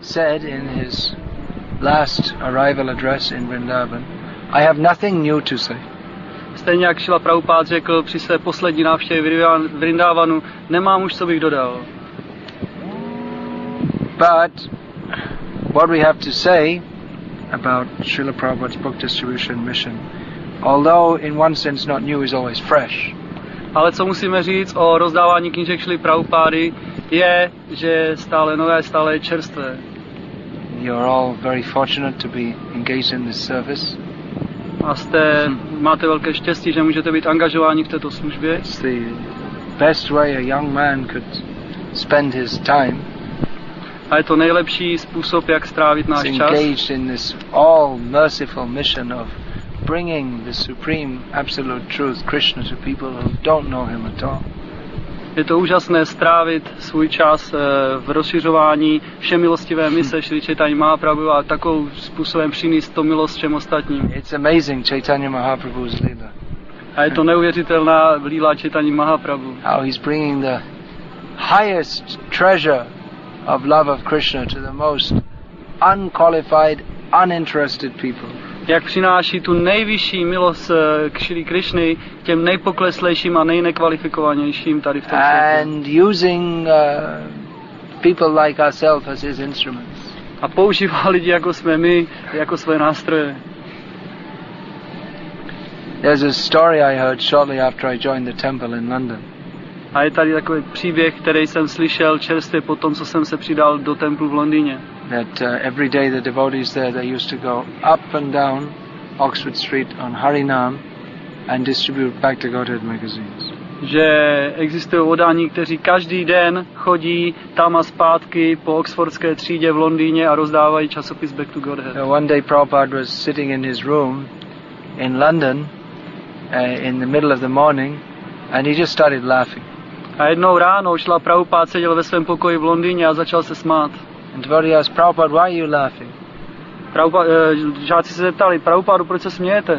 said in his last arrival address in Vrindavan, I have nothing new to say. Stejně jak Šrila Prabhupáda řekl při své poslední návštěvě Vrindavanu, nemám už co bych dodal. But what we have to say about Srila Prabhupada's book distribution mission, although in one sense not new, is always fresh. Ale co musíme říct o rozdávání knížek Šrily Prabhupády, je, že je stále nové, stále čerstvé. You're all very fortunate to be engaged in this service. A máte velké štěstí, že můžete být angažováni v této službě. It's the best way a young man could spend his time. A je to nejlepší způsob, jak strávit náš čas. Engaged in this all merciful mission of bringing the supreme absolute truth, Krishna, to people who don't know him at all. Je to úžasné strávit svůj čas v rozšiřování všemilostivé mise Šri Chaitanya Mahaprabhu a takovým způsobem přinést to milost všem ostatním. It's amazing Chaitanya Mahaprabhu's lila. A je to neuvěřitelná líla Chaitanya Mahaprabhu. How he's bringing the highest treasure of love of Krishna to the most unqualified, uninterested people. Jak přináší tu nejvyšší milost k Šri Krishny těm nejpokleslejším a nejnekvalifikovanějším tady v tom světě. And using people like ourselves as his instruments. A používá lidi jako jsme my, jako své nástroje. There's a story I heard shortly after I joined the temple in London. A je tady takový příběh, který jsem slyšel čerstvě po tom, co jsem se přidal do templu v Londýně. That every day the devotees there, they used to go up and down Oxford Street on Harinam and distribute Back to Godhead magazines. Že existují odání, kteří každý den chodí tam a zpátky po Oxfordské třídě v Londýně a rozdávají časopis Back to Godhead. One day Prabhupada was sitting in his room in London in the middle of the morning and he just started laughing. A jednou ráno Šrila Prabhupáda seděl ve svém pokoji v Londýně a začal se smát. And devotee asked Prabhupada, why are you laughing? Žáci se zeptali, Prabhupádu, proč se smějete?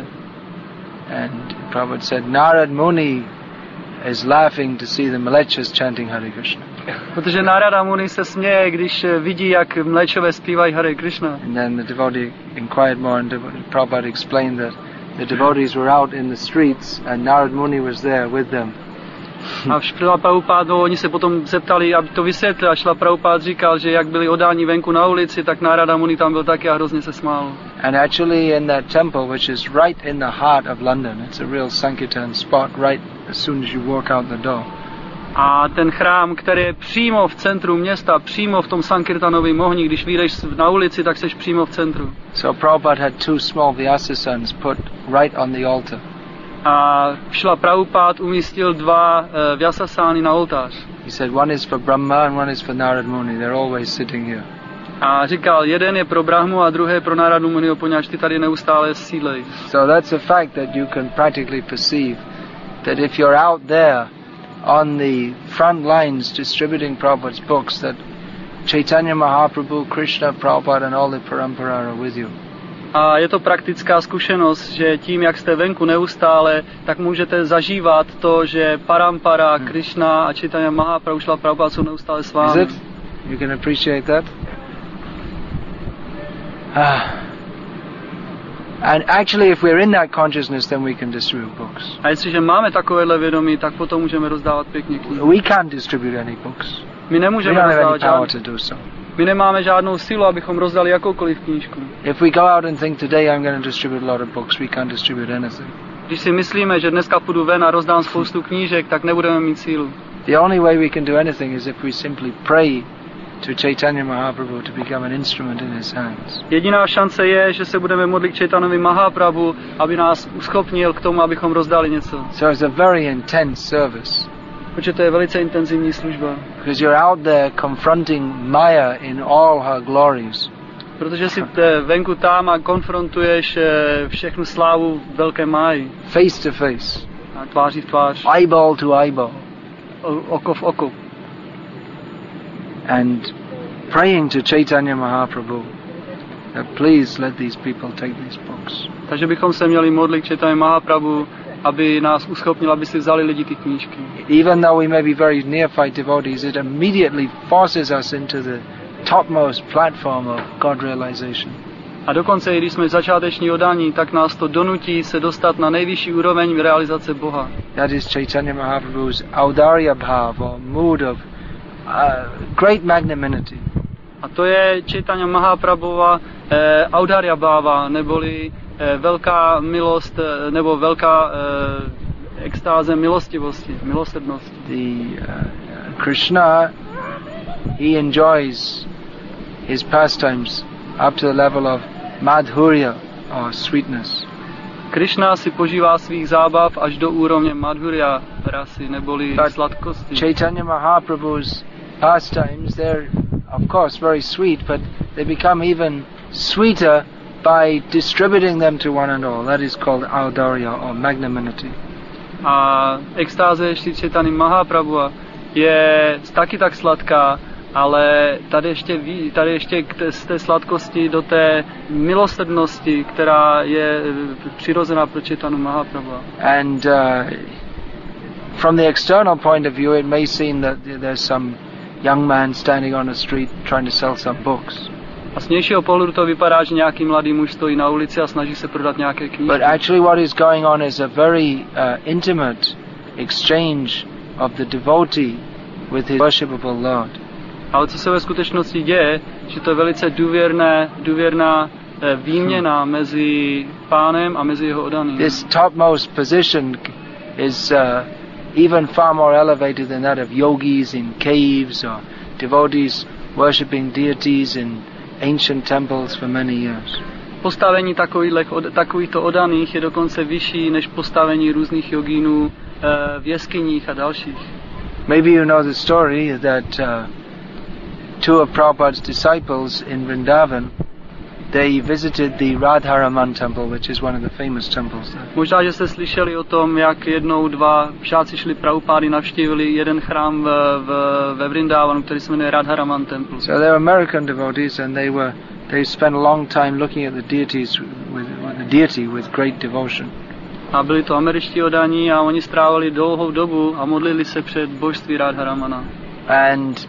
And Prabhupada said, Narad Muni is laughing to see the Mlechas chanting Hare Krishna. Protože Narada Muni se směje, když vidí, jak Mlečové zpívají Hare Krishna. And then the devotee inquired more and Prabhupada explained that the devotees were out in the streets and Narad Muni was there with them. A Šrila Prabhupáda, oni se potom zeptali, aby to vysvětlil, a Šrila Prabhupáda říkal, že jak byli odáni venku na ulici, tak Narada Muni tam byl taky a hrozně se smál. And actually in that temple, which is right in the heart of London, it's a real Sankirtan spot right as soon as you walk out the door. A ten chrám, který je přímo v centru města, přímo v tom Sankirtanovém ohni, když vyjdeš na ulici, tak seš přímo v centru. So Prabhupada had two small Vyasasans put right on the altar. A Šrila Prabhupáda umístil dva Vyasasány na oltář. He said one is for Brahma and one is for Narad Muni. They're always sitting here. A říkal, jeden je pro Brahmu a druhý je pro Naradu Muni, poněvadž ty tady neustále sídlejí. So that's a fact that you can practically perceive, that if you're out there on the front lines distributing Prabhupada's books, that Chaitanya Mahaprabhu, Krishna, Prabhupada and all the parampara are with you. A je to praktická zkušenost, že tím, jak jste venku neustále, tak můžete zažívat to, že parampara, Krishna a Chaitanya Mahaprabhu, Šrila Prabhupada jsou neustále s vámi. Is it? You can appreciate that? And actually, if we're in that consciousness, then we can distribute books. A jestliže máme takovéhle vědomí, tak potom můžeme rozdávat pěkně knihy. We can't distribute any books. My We nemůžeme don't have any rozdávat power žádné. to do so. My nemáme žádnou sílu, abychom rozdali jakoukoliv knížku. If we go out and think today I'm going to distribute a lot of books, we can't distribute anything. Když si myslíme, že dneska půjdu ven a rozdám spoustu knížek, tak nebudeme mít sílu. The only way we can do anything is if we simply pray to Chaitanya Mahaprabhu to become an instrument in his hands. Jediná šance je, že se budeme modlit k Chaitanovi Mahaprabhu, aby nás uschopnil k tomu, abychom rozdali něco. So it's a very intense service. Protože to je velice intenzivní služba. Because you're out there confronting Maya in all her glories. Protože si venku tam a konfrontuješ všechnu slávu velké Máji. Face to face. A tváří v tvář. Eyeball to eyeball. Oko v oko. And praying to Chaitanya Mahaprabhu that please let these people take these books. Takže bychom se měli modlit k Chaitanya Mahaprabhu, aby nás uschopnil, aby si vzali lidi ty knížky. Even though we may be very neophyte devotees, it immediately forces us into the topmost platform of God realization. A dokonce, i když jsme začáteční oddaní, tak nás to donutí se dostat na nejvyšší úroveň realizace Boha. That is Chaitanya Mahaprabhu's Audarya Bhav, or mood of great magnanimity. A to je Chaitanya Mahaprabhova Audarya Bhava, neboli velká milost, nebo velká extáze milostivosti, milosrdnosti. Krishna, he enjoys his pastimes up to the level of madhurya, or sweetness. Krishna si požívá svých zábav až do úrovně madhurya rasy, neboli sladkosti. Chaitanya Mahaprabhu's pastimes, they're of course very sweet, but they become even sweeter by distributing them to one and all. That is called Audarya, or magnanimity. A extáze Šri Chaitanya Mahaprabhu je taky tak sladká, ale tady ještě z té sladkosti do té milosrdnosti, která je přirozená pro Chaitanya Mahaprabhu. And from the external point of view, it may seem that there's some young man standing on the street trying to sell some books. A z vnějšího pohledu to vypadá, že nějaký mladý muž stojí na ulici a snaží se prodat nějaké knihy. But actually what is going on is a very intimate exchange of the devotee with his worshipable Lord. Ale co se ve skutečnosti děje, že to je velice důvěrná výměna mezi Pánem a mezi jeho oddaným. This topmost position is even far more elevated than that of yogis in caves or devotees worshipping deities in ancient temples for many years. Postavení takovýchto oddaných je dokonce vyšší než postavení různých jogínů v jeskyních a dalších. Maybe you know the story that two of Prabhupada's disciples in Vrindavan, they visited the Radharaman temple, which is one of the famous temples there. Možná, že jste slyšeli o tom, jak jednou dva žáci šli Prabhupády, navštívili jeden chrám ve Vrindavanu, který se jmenuje Radharaman Temple. So they were American devotees, and they spent a long time looking at the deities with the deity with great devotion. A byli to američtí oddaní a oni strávili dlouhou dobu a modlili se před božství Radharamana. And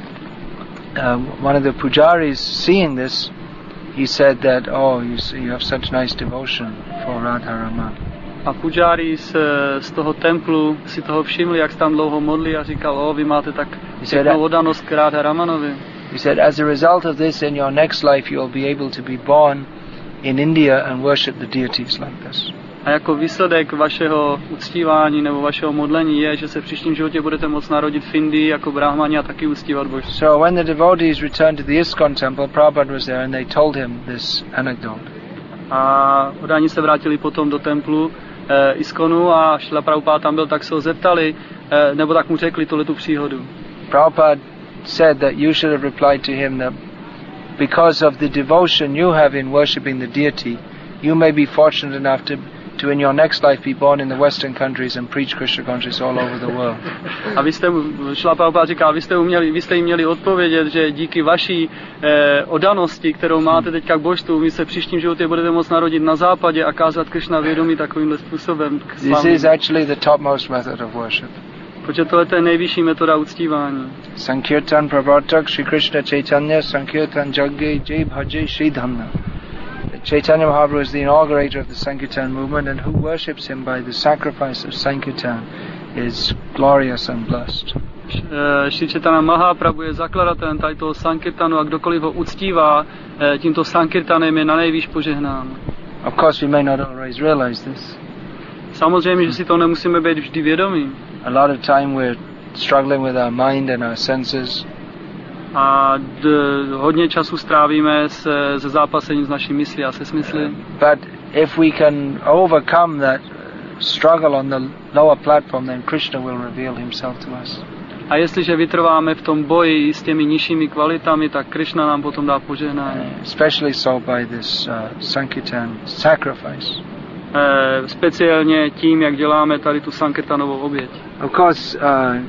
one of the pujaris, seeing this, he said that, oh, you have such nice devotion for Radharaman. A pujari z toho templu si toho všimli, jak se tam dlouho modlí, a říkal, vy máte tak pěknou oddanost k Radharamanovi. He said, as a result of this, in your next life you will be able to be born in India and worship the deities like this. A jako výsledek vašeho uctívání nebo vašeho modlení je, že se v příštím životě budete moct narodit v Indii jako brahmani a taky uctívat božství. So when the devotees returned to the ISKCON temple, Prabhupada was there and they told him this anecdote. A oddaní se vrátili potom do templu ISKCONu a Šrila Prabhupada tam byl, tak se ho zeptali, nebo tak mu řekli tu příhodu. Prabhupada said that you should have replied to him that because of the devotion you have in worshipping the deity, you may be fortunate enough to in your next life be born in the Western countries and preach Krishna consciousness all over the world. A Šrila Prabhupada říká, vy jste jim měli odpovědět, že díky vaší oddanosti, kterou máte teďka k božstvu, vy se v příštím životě budete moct narodit na západě a kázat Krishna vědomí takovýmhle způsobem. This is actually the topmost method of worship. Protože tohle je nejvyšší metoda uctívání. Sankirtan Pravartak Shri Krishna Chaitanya Sankirtan Jagge Jai Bhaje Shri Dhamma. Chaitanya Mahaprabhu is the inaugurator of the Sankirtan movement, and who worships him by the sacrifice of Sankirtan is glorious and blessed. Shri Chaitanya Mahaprabhu je zakladatelem tady toho Sankirtanu a kdokoliv ho uctívá tímto Sankirtanem je na nejvýš požehnán. Of course we may not always realize this. Samozřejmě, že si to nemusíme být vždy vědomí. A lot of time we're struggling with our mind and our senses. A hodně času strávíme se zápasením s naší myslí a se smysly. But if we can overcome that struggle on the lower platform, then Krishna will reveal himself to us. A jestliže vytrváme v tom boji s těmi nižšími kvalitami, tak Krishna nám potom dá požehnání. Especially so by this Sankirtan sacrifice. Speciálně tím, jak děláme tady tu Sankirtanovou oběť. Of course,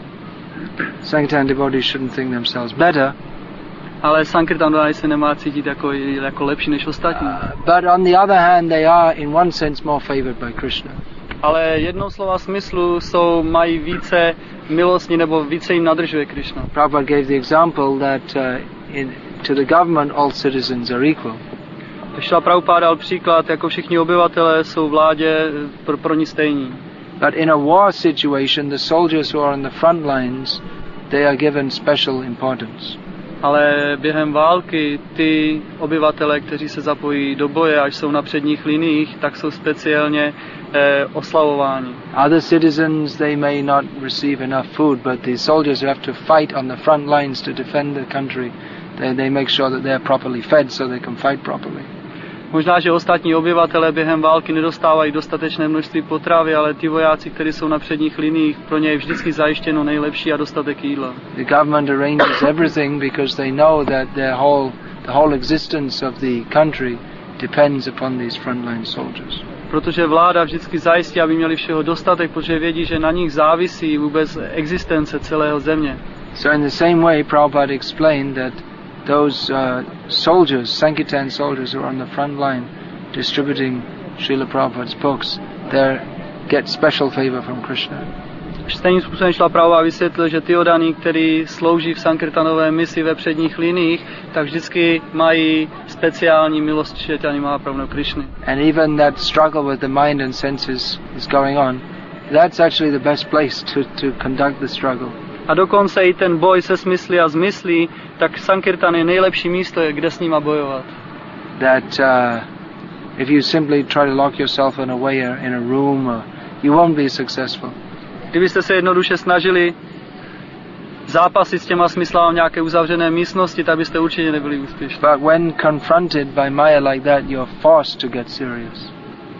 Sankirtan devotees shouldn't think themselves better. Ale Sankirtan devotees se nemá cítit jako lepší než ostatní. But on the other hand, they are in one sense more favored by Krishna. Ale jednou slova smyslu mají více milostní nebo více jim nadržuje Krishna. Prabhupada gave the example that to the government all citizens are equal. Šrila Prabhupáda dal příklad, jako všichni obyvatelé jsou vládě pro ní stejní. But in a war situation, the soldiers who are on the front lines, they are given special importance. Ale během války ty obyvatele, kteří se zapojí do boje, až jsou na předních liniích, tak jsou speciálně oslavováni. Other citizens, they may not receive enough food, but the soldiers who have to fight on the front lines to defend the country, they make sure that they're properly fed so they can fight properly. Možná, že ostatní obyvatele během války nedostávají dostatečné množství potravy, ale ty vojáci, kteří jsou na předních liniích, pro ně je vždycky zajištěno nejlepší a dostatek jídla. The government arranges everything because they know that the whole existence of the country depends upon these frontline soldiers. Protože vláda vždycky zajistí, aby měli všeho dostatek, protože vědí, že na nich závisí vůbec existence celého země. So in the same way, Prabhupada explained that those soldiers, Sankirtan soldiers who are on the front line distributing Srila Prabhupada's books, they get special favor from Krishna. Stejným způsobem Šrila Prabhupada vysvětlil, že ty odaní, kteří slouží v Sankirtanové misi ve předních liních, tak vždycky mají speciální milost Chaitanya Mahaprabhu Krishny. And even that struggle with the mind and senses is going on. That's actually the best place to conduct the struggle. A dokonce i ten boj se smysly a zmyslí, tak Sankirtan je nejlepší místo, kde s nima bojovat. That if you simply try to lock yourself in a room, you won't be successful. Kdybyste se jednoduše snažili zápasit s těma smyslama v nějaké uzavřené místnosti, tak byste určitě nebyli úspěšní. But when confronted by Maya like that, you're forced to get serious.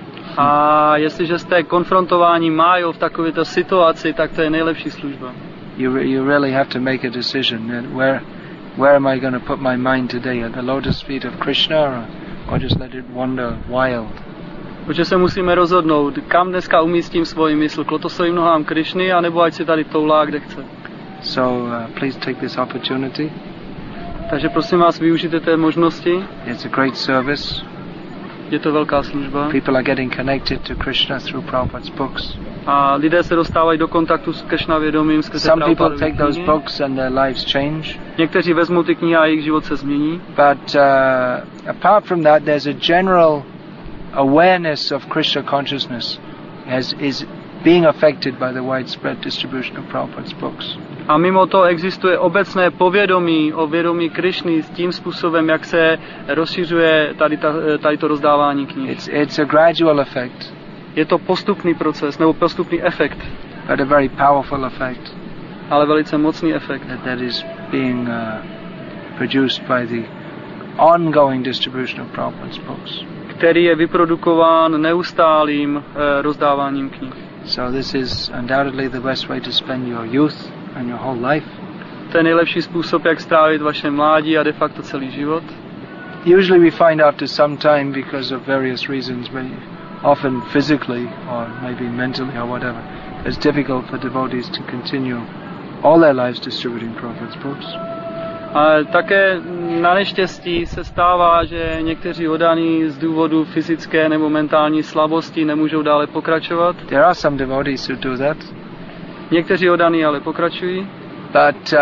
A jestliže jste konfrontováni Májou v takovéto situaci, tak to je nejlepší služba. You really have to make a decision. Where am I going to put my mind today? At the lotus feet of Krishna, or just let it wander wild? Protože se musíme rozhodnout, kam dneska umístím svoji mysl, k lotosovým nohám Krishny, anebo ať si tady toulá, kde chce. So please take this opportunity. Takže prosím vás, využijte té možnosti. It's a great service. Je to velká služba. People are getting connected to Krishna through Prabhupada's books. A lidé se dostávají do kontaktu s Krishna vědomím skrze Some Prabhupadovy people take those knihy. books and their lives change. Někteří vezmou ty knihy a jejich život se změní. But apart from that, there's a general awareness of Krishna consciousness is being affected by the widespread distribution of Prabhupada's books. A mimo to existuje obecné povědomí o vědomí Krishny s tím způsobem, jak se rozšiřuje tady to rozdávání knih. It's a gradual effect. Je to postupný proces, nebo postupný efekt. But a very powerful effect. Ale velice mocný efekt. That is being produced by the ongoing distribution of Prabhupada's books. Který je vyprodukován neustálým rozdáváním knih. So this is undoubtedly the best way to spend your youth and your whole life. To je nejlepší způsob, jak strávit vaše mládí a de facto celý život. Usually we find after some time, because of various reasons, often physically or maybe mentally or whatever, it's difficult for devotees to continue all their lives distributing Prabhupada's books. A také na neštěstí se stává, že někteří oddaní z důvodu fyzické nebo mentální slabosti nemůžou dále pokračovat. There are some devotees who do that. Někteří oddaní ale pokračují. But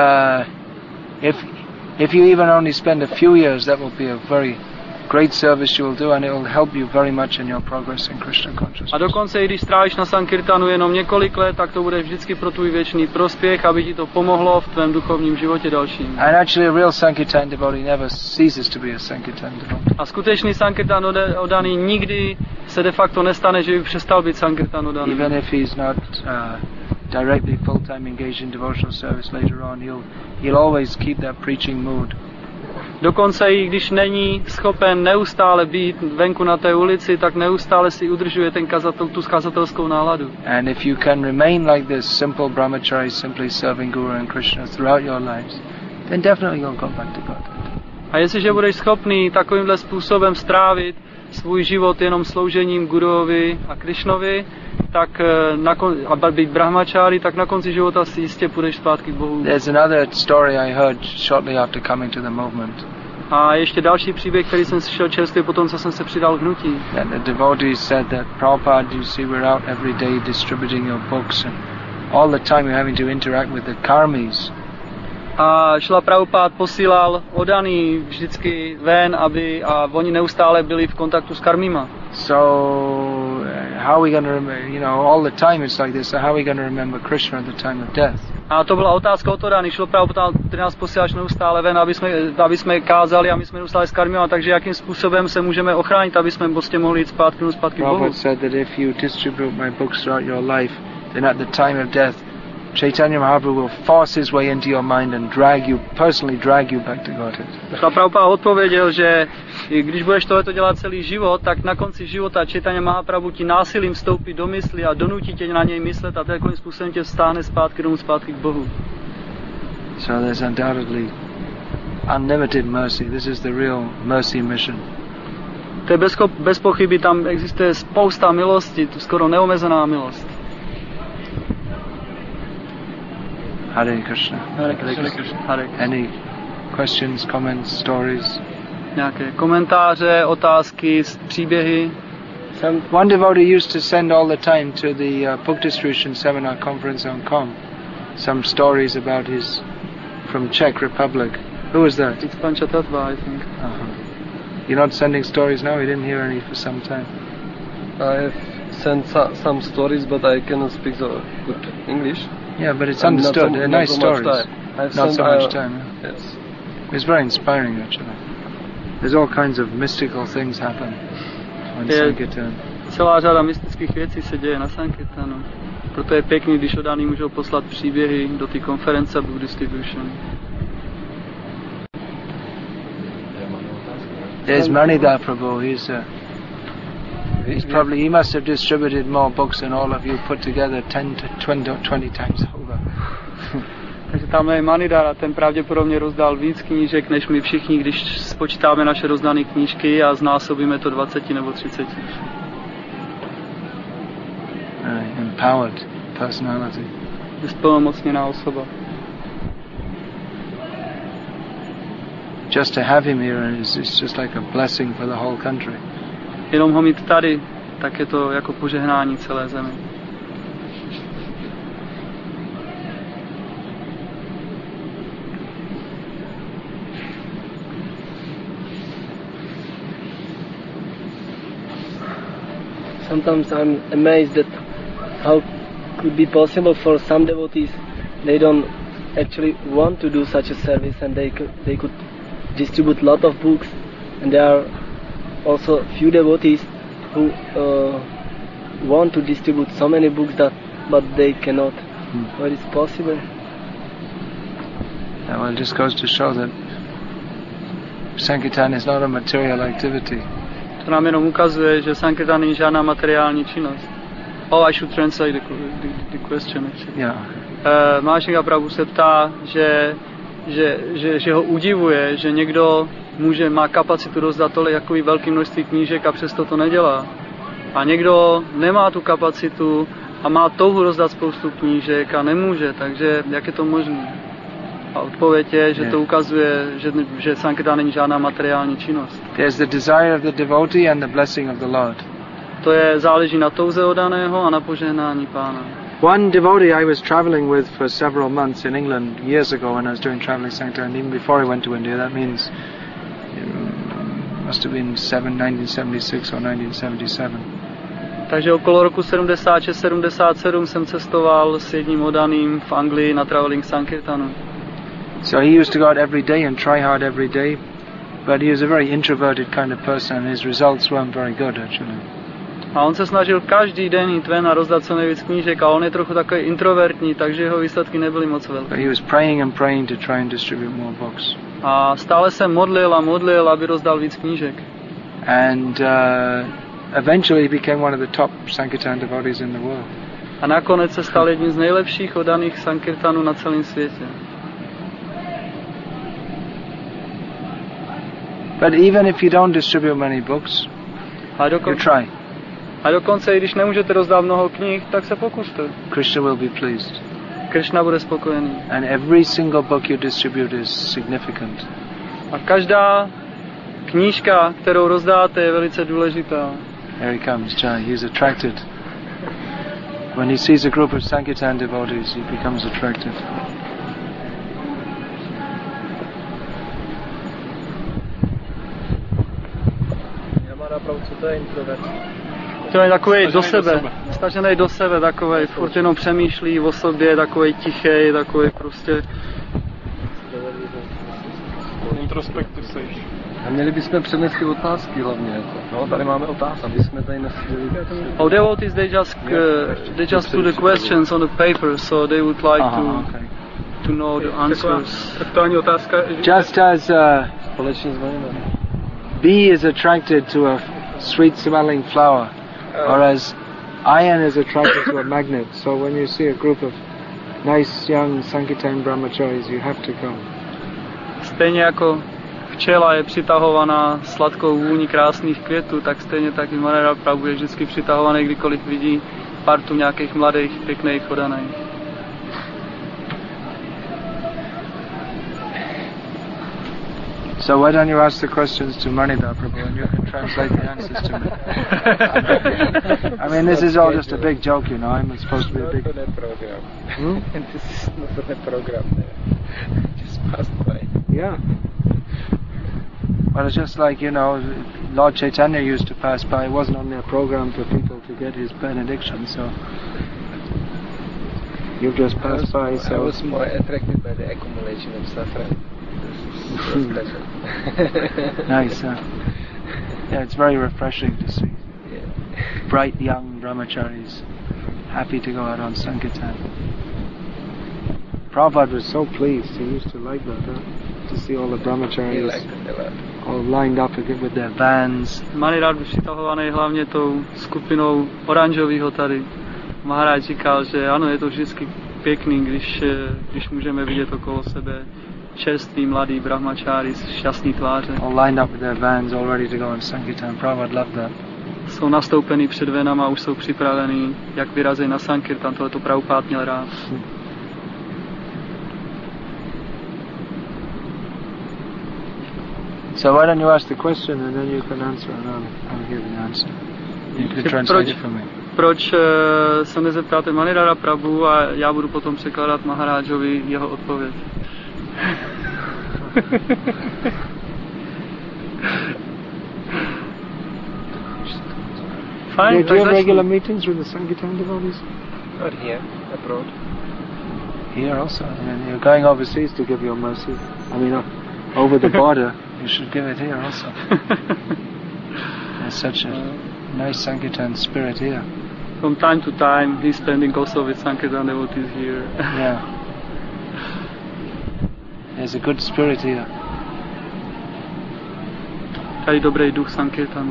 if you even only spend a few years, that will be a very great service you will do, and it will help you very much in your progress in Krishna consciousness. A dokonce, i když strávíš na Sankirtanu jenom několik let, tak to bude vždycky pro tvůj věčný prospěch, aby ti to pomohlo v tvém duchovním životě dalším. And actually a real Sankirtan devotee never ceases to be a Sankirtan devotee. A skutečný Sankirtan oddaný nikdy se de facto nestane, že by přestal být Sankirtan oddaný. Even if he's not directly full-time engaged in devotional service later on, he'll always keep that preaching mood. Dokonce i když není schopen neustále být venku na té ulici, tak neustále si udržuje tu kazatelskou náladu. And if you can remain like this simple brahmachari, simply serving Guru and Krishna throughout your lives, then definitely you'll go back to God. A jestliže budeš schopný takovýmhle způsobem strávit svůj život jenom sloužením Guruovi a Krishnovi, tak a být brahmachari, tak na konci života si jistě půjdeš zpátky k Bohu. There's another story I heard shortly after coming to the movement. A ještě další příběh, který jsem slyšel čerstvě potom, co jsem se přidal k hnutí. And the devotees said that Prabhupada, you see, we're out every day distributing your books, and all the time you're having to interact with the karmis. A Šrila Prabhupád posílal odaný vždycky ven, a oni neustále byli v kontaktu s karmíma. So how are we going to remember, all the time it's like this, so how are we going to remember Krishna at the time of death? A to byla otázka od odaný. Šrila Prabhupád, který nás posíláš neustále ven, aby jsme kázali a my jsme neustále s karmíma, takže jakým způsobem se můžeme ochránit, aby jsme prostě mohli jít zpátky k Bohu. Prabhupada said that if you distribute my books throughout your life, then at the time of death Chaitanya Mahaprabhu will force his way into your mind and personally drag you back to Godhead. Šrila Prabhupád odpověděl, že když budeš tohleto dělat celý život, tak na konci života Chaitanya Mahaprabhu ti násilím vstoupí do mysli a donutí tě na něj myslet a takovým způsobem tě vstáhne zpátky k Bohu. So there's undoubtedly unlimited mercy. This is the real mercy mission. To je bez pochyby, tam existuje spousta milosti, to skoro neomezená milost. Hare Krishna. Hare Krishna. Any questions, comments, stories? Nějaké komentáře, otázky, příběhy? One devotee used to send all the time to the book distribution seminar conference on Com some stories about his from Czech Republic. Who was that? It's Panchatatva, I think. You're not sending stories now? You didn't hear any for some time. I have sent some stories, but I cannot speak so good English. Yeah, but it's understood. They're nice stories. Not so much time. Yes. It's very inspiring, actually. There's all kinds of mystical things happen on Sankirtan. Celá řada mystických věcí se děje na Sankirtanu. Proto je pěkný, když odaný můžou poslat příběhy do té konference Book Distribution. There's Manidhar Prabhu. He must have distributed more books than all of you put together 10 to 20 times over. Takže tam je Manidhar a ten pravděpodobně rozdal víc knížek než my všichni, když spočítáme naše rozdané knížky a znásobíme to 20 nebo 30. Empowered personality. Je splnomocněná osoba. Just to have him here is just like a blessing for the whole country. Jenom ho mít tady, tak je to jako požehnání celé zemi. Sometimes I'm amazed that how could be possible for some devotees, they don't actually want to do such a service and they could distribute lot of books, and there are also few devotees who want to distribute so many books but they cannot. What is possible? Well, it just goes to show that Sankirtan is not a material activity. To nám jenom ukazuje, že Sankirtan není žádná materiální činnost. I should translate the question actually. Yeah. Mahashinga Prabhu se ptá, že ho udivuje, že někdo má kapacitu rozdat takový velký množství knížek a přesto to nedělá. A někdo nemá tu kapacitu a má touhu rozdat spoustu knížek a nemůže, takže jak je to možné? A odpověď je, že to ukazuje, že Sankirtan není žádná materiální činnost. There's the desire of the devotee and the blessing of the Lord. To záleží na touze odaného a na požehnání Pána. One devotee I was traveling with for several months in England years ago when I was doing traveling Sankirtan, even before I went to India, that means must have been 1976 or 1977. Takže okolo roku 76-77 jsem cestoval s jedním odaným v Anglii na traveling Sankirtanu. So he used to go out every day and try hard every day, but he was a very introverted kind of person and his results weren't very good actually. A on se snažil každý den jít ven a rozdat co nejvíc knížek a on je trochu takový introvertní, takže jeho výsledky nebyly moc velké. But he was praying and praying to try and distribute more books. A stále se modlil, aby rozdal víc knížek. And eventually he became one of the top Sankirtan devotees in the world. A nakonec se stal jedním z nejlepších oddaných Sankirtanů na celém světě. But even if you don't distribute many books, you try. A dokonce, i když nemůžete rozdat mnoho knih, tak se pokuste. Krishna will be pleased. Krishna bude spokojený. And every single book you distribute is significant. A každá knížka, kterou rozdáte, je velice důležitá. Here he comes, Jai. He's attracted. When he sees a group of Sankirtan devotees, he becomes attracted. nápravu, co to je introverze? To je takovej do sebe, stažený do sebe, takovej, furt jenom přemýšlí o sobě, takovej tichej, takovej prostě... Introspektiv seš. A měli bychom přednést ty otázky hlavně, jako. No, tady máme otázky, aby jsme tady neseděli. Our devotees, they just put the questions on the paper, so they would like to know the answers. Aktuální otázka. Just as Společně zvoníme. bee is attracted to a sweet smelling flower, or as iron is attracted to a magnet, so when you see a group of nice young Sankirtan brahmacharis, you have to come. Stejně jako včela je přitahovaná sladkou vůní krásných květů, tak stejně tak i Maharaj Prabhu je vždycky přitahovaný, kdykoliv vidí partu nějakých mladých, pěkných odaných. So why don't you ask the questions to Manidhar Prabhu and you can translate the answers to me? I mean, this is all just a big joke, you know. I'm supposed to be a big... This is not a program. Just passed by. Yeah. Well, it's just like, you know, Lord Chaitanya used to pass by. It wasn't on their program for people to get his benediction, so... You've just passed by, so... I was more attracted by the accumulation of saffron. Nice, huh? Yeah, it's very refreshing to see bright young brahmacharis happy to go out on Sankirtan. Prabhupada was so pleased, he used to like that, huh? To see all the brahmacharis all lined up with their vans. Mani rád byl přitahovaný hlavně tou skupinou oranžovýho tady. Maharaj říkal, že ano, je to vždycky pěkný, když můžeme vidět okolo sebe čerstvý, mladý brahmačári s šťastný tváře. All lined up with their vans, all ready to go on Sankirtan. Prabhupada loved that. Jsou nastoupení před venama a už jsou připravení, jak vyrazí na Sankirtan. Tohleto Prabhupada měl rád. So why don't you ask the question and then you can answer and I'll give the answer. You can translate it for me. Proč se nezeptáte Manidhara Prabhu a já budu potom překládat Maharájovi jeho odpověď. Fine, do you have regular meetings with the Sankirtan devotees? Not here, abroad. Here also. I mean, you're going overseas to give your mercy. I mean, over the border, you should give it here also. There's such a nice Sankirtan spirit here. From time to time, he's spending also with Sankirtan devotees here. Yeah. There's a good spirit here. Tady dobrý duch Sankirtanu.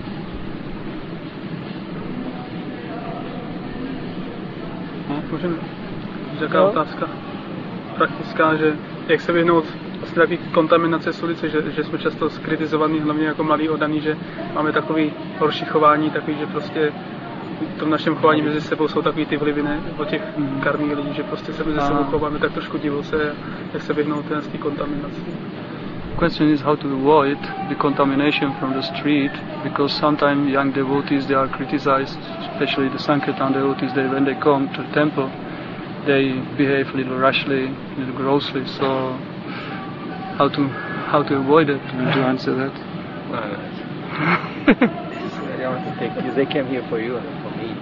Můžeme? Taková otázka praktická, že jak se vyhnout vlastně takový kontaminace z ulice, že jsme často skritizovaní, hlavně jako mladí oddaní, že máme takový horší chování, takový, že prostě v tom našem chování mezi sebou jsou takový ty vlivy od těch karmých lidí, že prostě se mezi sebou chováme tak trošku divoce, jak se vyhnout z té kontaminace. The question is how to avoid the contamination from the street, because sometimes young devotees, they are criticized, especially the Sankirtan devotees, when they come to the temple, they behave a little rashly, a little grossly, so how to avoid it? You want to answer that? I don't want to take you. They came here for you and for me.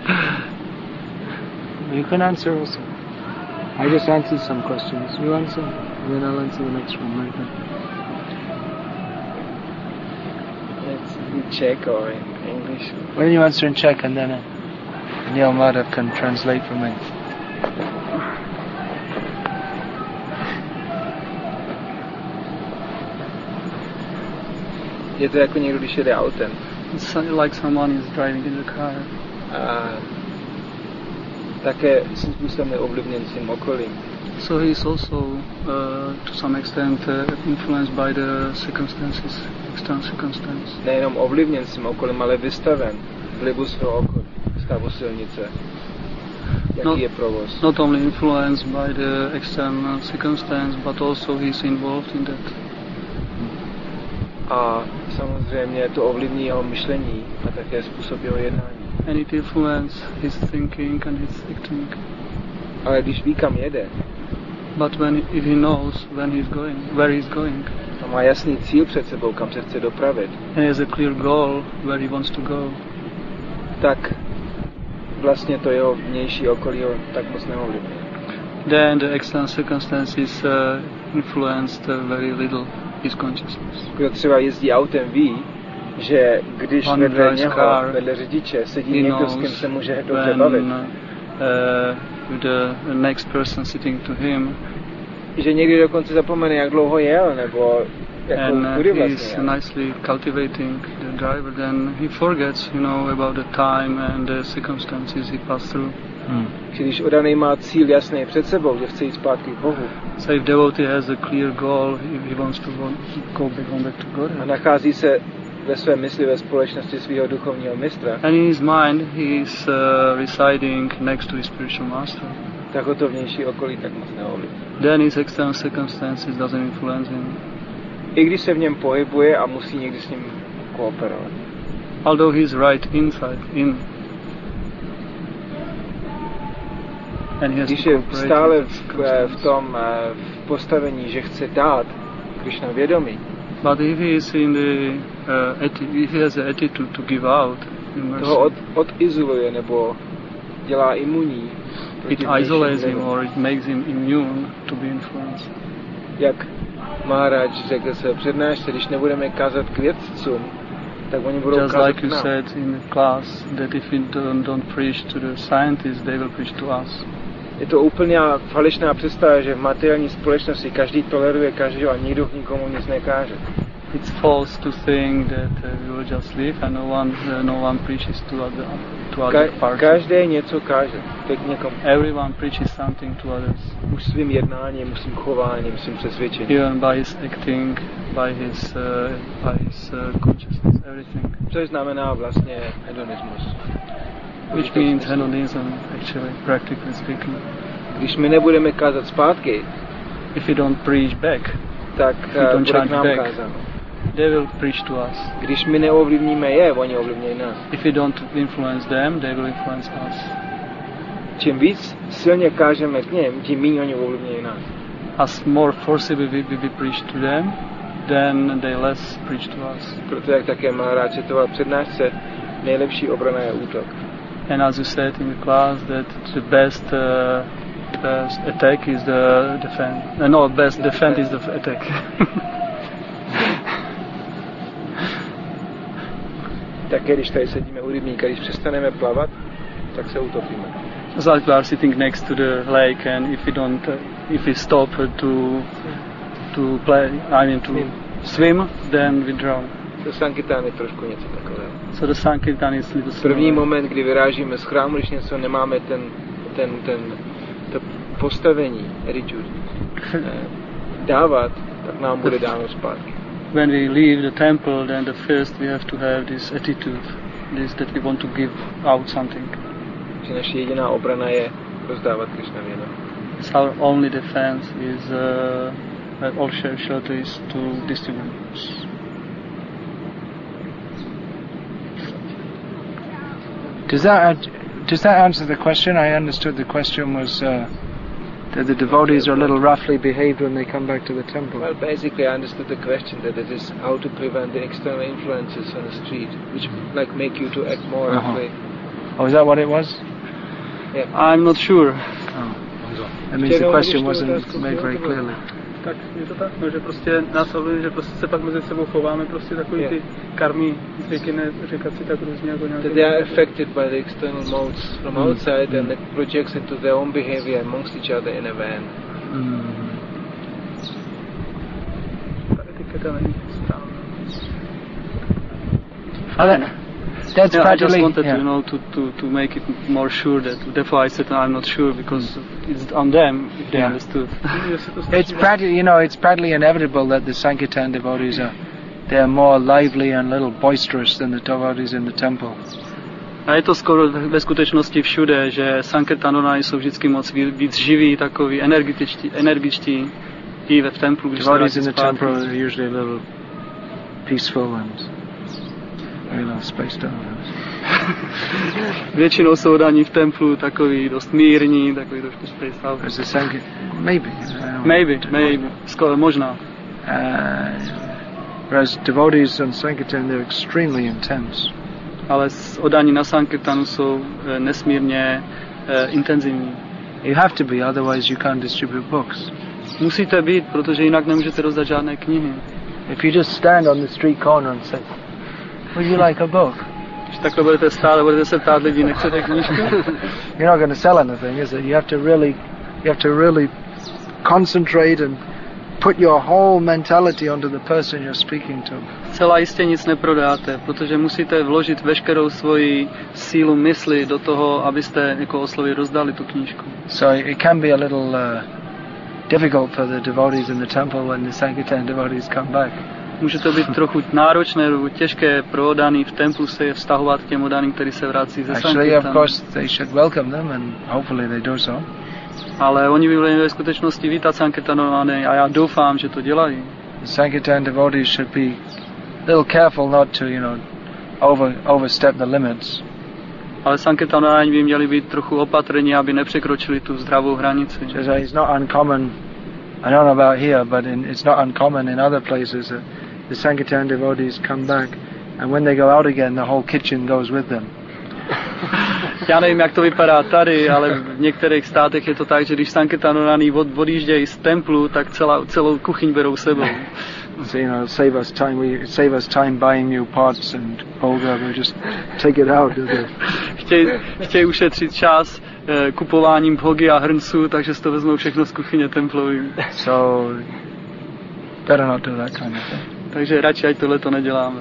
You can answer also. I just answered some questions. You answer, and then I'll answer the next one later. It's in Czech or in English. Why don't you answer in Czech and then Neil Madhav can translate for me. Je to jako někdo, když jede autem. It's like someone is driving in the car. A také svým způsobem neovlivněn svým okolím. So he is also to some extent influenced by the circumstances, external circumstances. Nejenom ovlivněn svým okolím, ale vystaven vlivu svého okolí, stavu silnice. Jaký je provoz? Not only influenced by the external circumstance, but also he is involved in that. A samozřejmě to ovlivní jeho myšlení a také způsob jeho jednání. And it influences his thinking and his acting. Ale když ví, kam jede, but if he knows when he's going, where he's going, A má jasný cíl před sebou, kam se chce dopravit. And he has a clear goal where he wants to go. Tak vlastně to jeho vnější okolí ho tak moc neovlivňuje. Then the external circumstances influenced very little his consciousness. Kdo třeba jezdí autem, ví, že když vedle něho, vedle řidiče, sedí někdo, s kým se může dobře bavit. The next person sitting to him. Že někdy dokonce zapomene, jak dlouho jel, nebo jakou kudy vlastně he's nicely cultivating the driver, then he forgets, about the time and the circumstances he passed through. Když odaný má cíl jasný před sebou, že chce jít zpátky k Bohu. So if devotee has a clear goal, he wants to go back to God. A nachází se ve své mysli ve společnosti svého duchovního mistra. And in his mind he is residing next to his spiritual master. Tak ho to vnější okolí tak moc neovlivní. Then his external circumstances doesn't influence him. I když se v něm pohybuje a musí někdy s ním kooperovat. Although he's right inside, and he has když to je stále v tom postavení, že chce dát Krishna vědomí. But if he is in the if he has the attitude to give out, toho odizoluje nebo dělá imunní. It isolates him or it makes him immune to be influenced. Jak Maharaj řekl se přednášce, když nebudeme kázat k vědcům, tak oni budou just kázat like you nám. said in the class, that if we don't preach to the scientists, they will preach to us. Je to úplně falešná představa, že v materiální společnosti každý toleruje každého a nikdo nikomu nic nekáže. It's false to think that we will just live and no one preaches to other parties. Každý něco káže. Teď někomu. Everyone preaches something to others. Už svým jednáním, svým chováním, svým přesvědčením. Even by his acting, by his consciousness, everything. Což znamená vlastně hedonismus. Which means hedonism, actually, practically speaking. Když my nebudeme kázat zpátky, if we don't preach back, tak bude k nám kázáno. They will preach to us. Když my neovlivníme je, oni ovlivňují nás. If we don't influence them, they will influence us. Čím víc silně kážeme k něm, tím méně oni ovlivňují nás. As more forcibly we preach to them, then they less preach to us. Proto jak také Maharaj citoval přednášce, nejlepší obrana je útok. And as you said in the class, that the best attack is the defense. Best defense is the attack. Také když tady sedíme u rybníka, když přestaneme plavat, tak se utopíme. It's like we are sitting next to the lake, and if we stop to play, to swim, then we drown. To Sankirtan je trošku něco takového. So the Sankirtan is little similar. První moment, kdy vyrážíme z chrámu, když něco nemáme to postavení, attitude, dávat, tak nám bude dáno zpátky. When we leave the temple, then the first we have to have this attitude, that we want to give out something. Že naše jediná obrana je rozdávat Krishna vědomí. It's our only defense is all shelter is to distribute. Does that answer the question? I understood the question was that the devotees are a little roughly behaved when they come back to the temple. Well, basically I understood the question that it is how to prevent the external influences on the street, which make you to act more roughly. Oh, is that what it was? Yeah. I'm not sure. Oh. That means the question wasn't made very clearly. Tak je to tak, že prostě nás ovlivňuje, že prostě se pak mezi sebou chováme prostě takový ty karmí zvyky, neříkat si tak různě jako nějaké. That they are affected by the external modes from outside and it projects into their own behavior amongst each other in a van. Ta etiketa není správná. Ale that's I just practically wanted to make it more sure that. Therefore, I said I'm not sure because it's on them if they understood. It's practically inevitable that the Sankirtan devotees they are more lively and a little boisterous than the devotees in the temple. A je to skoro ve skutečnosti všude, že Sankirtanonai jsou vždycky moc víc živí, takový energičtí i v templu, když devotees in the temple are usually a little peaceful and spaced out. Většinou jsou daní v templu takový dost mírní, takový trošku spaced out. Maybe. Skoro možná. Whereas devotees on Sankirtan, they're extremely intense. Ale oddaní na Sankirtanu jsou nesmírně intenzivní. You have to be, otherwise you can't distribute books. Musíte být, protože jinak nemůžete rozdat žádné knihy. If you just stand on the street corner and say, would you like a book? Když takhle budete stát a budete se ptát lidí, nechcete knížku? You're not going to sell anything, is it? You have to really concentrate and put your whole mentality onto the person you're speaking to. Celá jistě nic neprodáte, protože musíte vložit veškerou svoji sílu mysli do toho, abyste jako oslovy rozdali tu knížku. So it can be a little difficult for the devotees in the temple when the Sankirtan devotees come back. Může to být trochu náročné nebo těžké pro oddaný v templu se vztahovat k těm oddaným, kteří se vrací ze Sankirtanu. Actually, of course, they should welcome them and hopefully they do so. Ale oni by měli ve skutečnosti vítat Sankirtanované a já doufám, že to dělají. The Sankirtan devotees should be a little careful not to, overstep the limits. Ale Sankirtanovaní by měli být trochu opatrní, aby nepřekročili tu zdravou hranici. It's not uncommon, I don't know about here, but it's not uncommon in other places that the Sankirtan devotees come back and when they go out again, the whole kitchen goes with them. Já nevím, jak to vypadá tady, ale v některých státech je to tak, že když Sankirtanovaní odjíždějí z templu, tak celou kuchyň berou sebou. So, save us time buying new pots and polga, we just take it out. Chtějí ušetřit čas kupováním bhogy a hrnců, takže si to vezmou všechno z kuchyně templový. So, better not do that kind of thing. Takže radši, ať tohle to neděláme.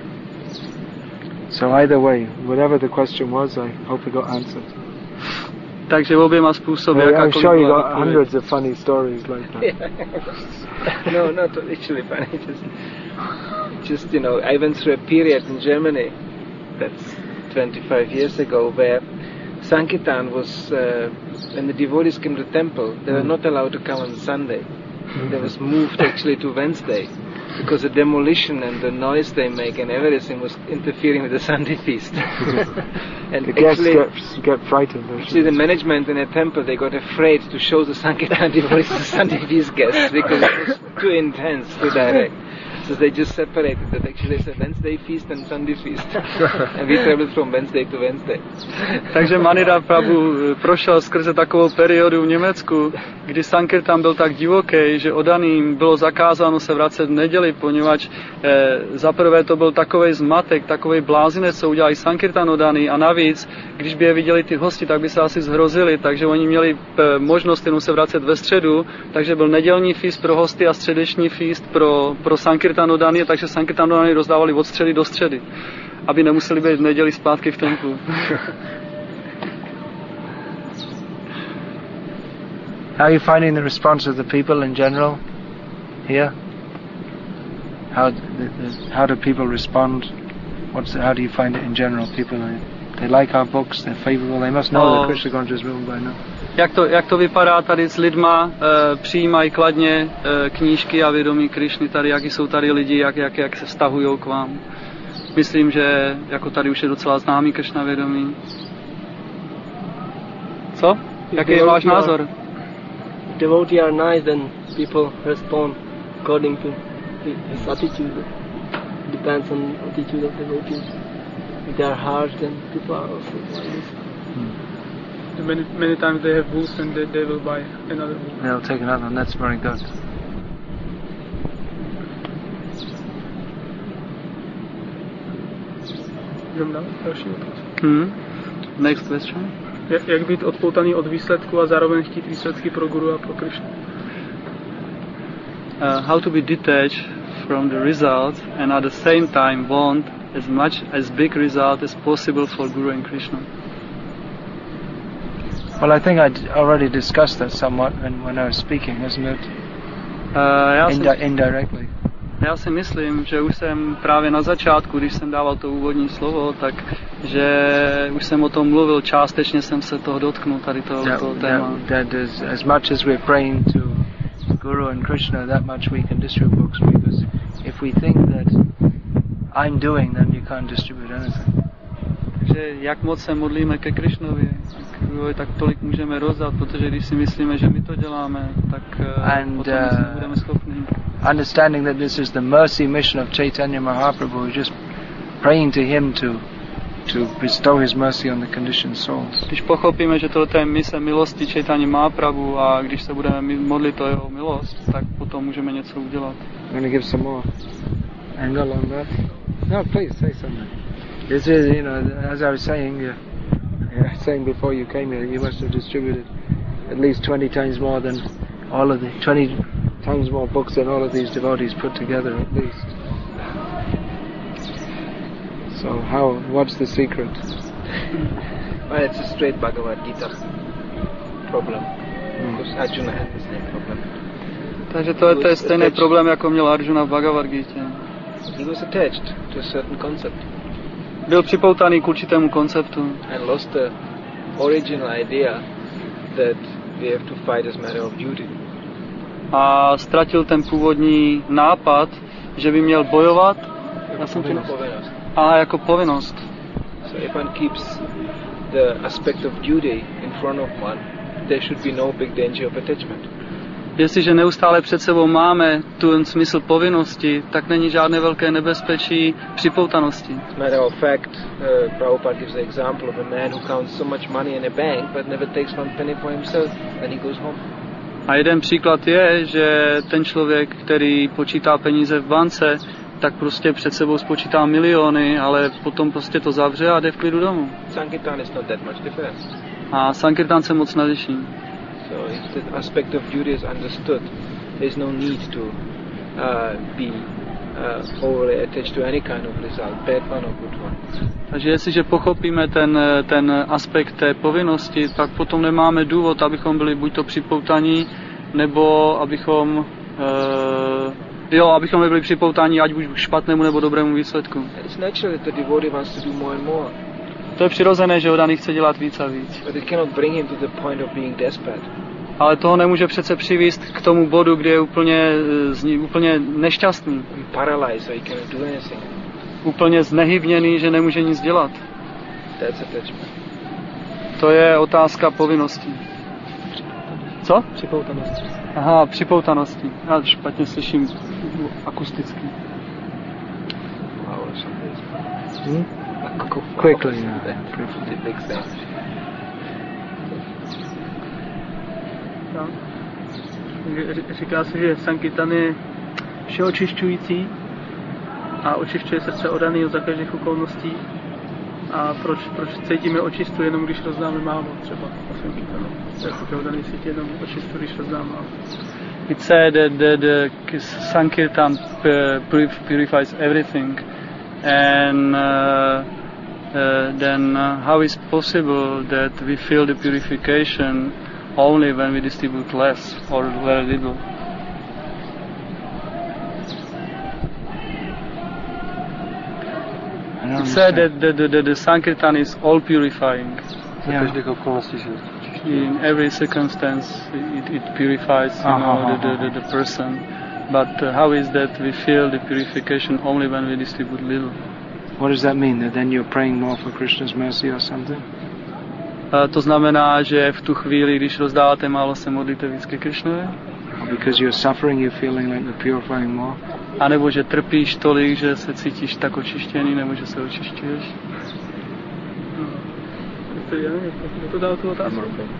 So either way, whatever the question was, I hope it got answered. Takže oběma způsoby, I'm sure you got hundreds of funny stories like that. No, not actually funny. Just I went through a period in Germany, that's 25 years ago, where Sankirtan was, when the devotees came to the temple, they were not allowed to come on Sunday. They was moved actually to Wednesday, because the demolition and the noise they make and everything was interfering with the Sunday feast. And the guests get frightened. Actually, the management in a temple, they got afraid to show the Sankirtan devotees the Sunday feast guests because it was too intense, too direct. So they just separated that actually it's a Wednesday feast and Sunday feast. And we traveled from Wednesday to Wednesday. Takže Manira Prabhu prošel skrze takovou periodu v Německu, kdy Sankirtan byl tak divoký, že oddaným bylo zakázáno se vracet v neděli, poněvadž zaprvé to byl takovej zmatek, takovej blázinec, co udělali Sankirtan oddaný a navíc, když by je viděli ty hosti, tak by se asi zhrozili, takže oni měli možnost jenom se vracet ve středu, takže byl nedělní feast pro hosty a středeční feast pro Sankirtan oddaný, takže Sankirtan oddaný rozdávali od středy do středy, aby nemuseli být v neděli zpátky v templu. How are you finding the response of the people in general here? How do people respond? How do you find it in general? People, they like our books, they're favorable. They must know that Krishna Conscious Movement by now. Jak to vypadá tady s lidma? Přijímají kladně knížky a vědomí Krišny tady, jaký jsou tady lidi, jak se vztahují k vám. Myslím, že jako tady už je docela známý Krišna vědomí. Co? Jaký je váš názor? Devotees are nice, then people respond according to his attitude. Depends on attitude of devotees. If they are harsh, then people are also nice. Many times they have booths and they will buy another book. They'll take another one. That's very good. Next question. Jak být odpoutaný od výsledku a zároveň chtít výsledky pro guru a pro Krishnu? How to be detached from the result and at the same time want as much as big result as possible for Guru and Krishna. Well, I think I already discussed that somewhat when I was speaking, isn't it? Indirectly. Já si myslím, že už jsem právě na začátku, když jsem dával to úvodní slovo, tak že už jsem o tom mluvil, částečně jsem se toho dotknul, tady toho téma. That is, as much as we're praying to Guru and Krishna, that much we can distribute books, because if we think that I'm doing, then you can't distribute anything. Takže jak moc se modlíme ke Krišnovi, tak tolik můžeme rozdat, protože když si myslíme, že my to děláme, tak potom nebudeme schopni. understanding that this is the mercy mission of Chaitanya Mahaprabhu, just praying to him to bestow his mercy on the conditioned souls. Když pochopíme, že to je mise milosti Chaitanya Mahaprabhu a když se budeme modlit o jeho milost, tak potom můžeme něco udělat. I'm going to give some more angle on that. No, please say something. This is, you know, as I was saying, saying before you came here, you must have distributed at least 20 times more than 20 times more books than all of these devotees put together, at least. So what's the secret? Well, it's a straight Bhagavad Gita problem. Because Arjuna had the same problem. Takže to je stejný problém, jako měl Arjuna v Bhagavad Gita. He was attached to a certain concept. Byl připoutaný k určitému konceptu. And lost the original idea that we have to fight as a matter of duty. A ztratil ten původní nápad, že by měl bojovat jako povinnost. So if one keeps the aspect of duty in front of one, there should be no big danger of attachment. Jestliže neustále před sebou máme ten smysl povinnosti, tak není žádné velké nebezpečí připoutanosti. As a matter of fact, Prabhupada gives the example of a man who counts so much money in a bank but never takes one penny for himself, then he goes home. A jeden příklad je, že ten člověk, který počítá peníze v bance, tak prostě před sebou spočítá miliony, ale potom prostě to zavře a jde v klidu domů. Sankirtan is not that much different. A Sankirtan se moc neliší. So if the aspect of duty is understood, there is no need to be overly attached to any kind of result, bad one or good one. Takže jestliže pochopíme ten aspekt té povinnosti, tak potom nemáme důvod, abychom byli buď to připoutaní, nebo abychom byli připoutaní ať už k špatnému nebo dobrému výsledku. It's natural that the devotee wants to do more and more. To je přirozené, že oddaný chce dělat víc a víc. But it cannot bring him to the point of being desperate. Ale toho nemůže přece přivést k tomu bodu, kde je úplně nešťastný. Paralyzed, so he cannot do anything. Úplně znehybněný, že nemůže nic dělat. That's attachment. To je otázka povinností. Co? Připoutanosti. Aha, připoutanosti. Já špatně slyším akusticky. Quickly. Říká se, že Sankirtan je všeočišťující a očišťuje srdce oddaného za každých okolností. A proč cítíme očistu jenom když rozdáme málo třeba o Sankirtanu? Jako oddaný cítí jenom očistu, když rozdáme málo. It said that the Sankirtan purifies everything, and then how is possible that we feel the purification only when we distribute less or very little? It said that the Sankirtan is all purifying. In every circumstance, it purifies the person. But how is that we feel the purification only when we distribute little? What does that mean? That then you're praying more for Krishna's mercy or something? To znamená, že v tu chvíli, když rozdáváte málo, se modlíte víc ke Krishnovi? Because you're suffering, you're feeling like you're purifying more? A nebo že trpíš tolik, že se cítíš tak očištěný, nebo že se očišťuješ? To dává tu otázku.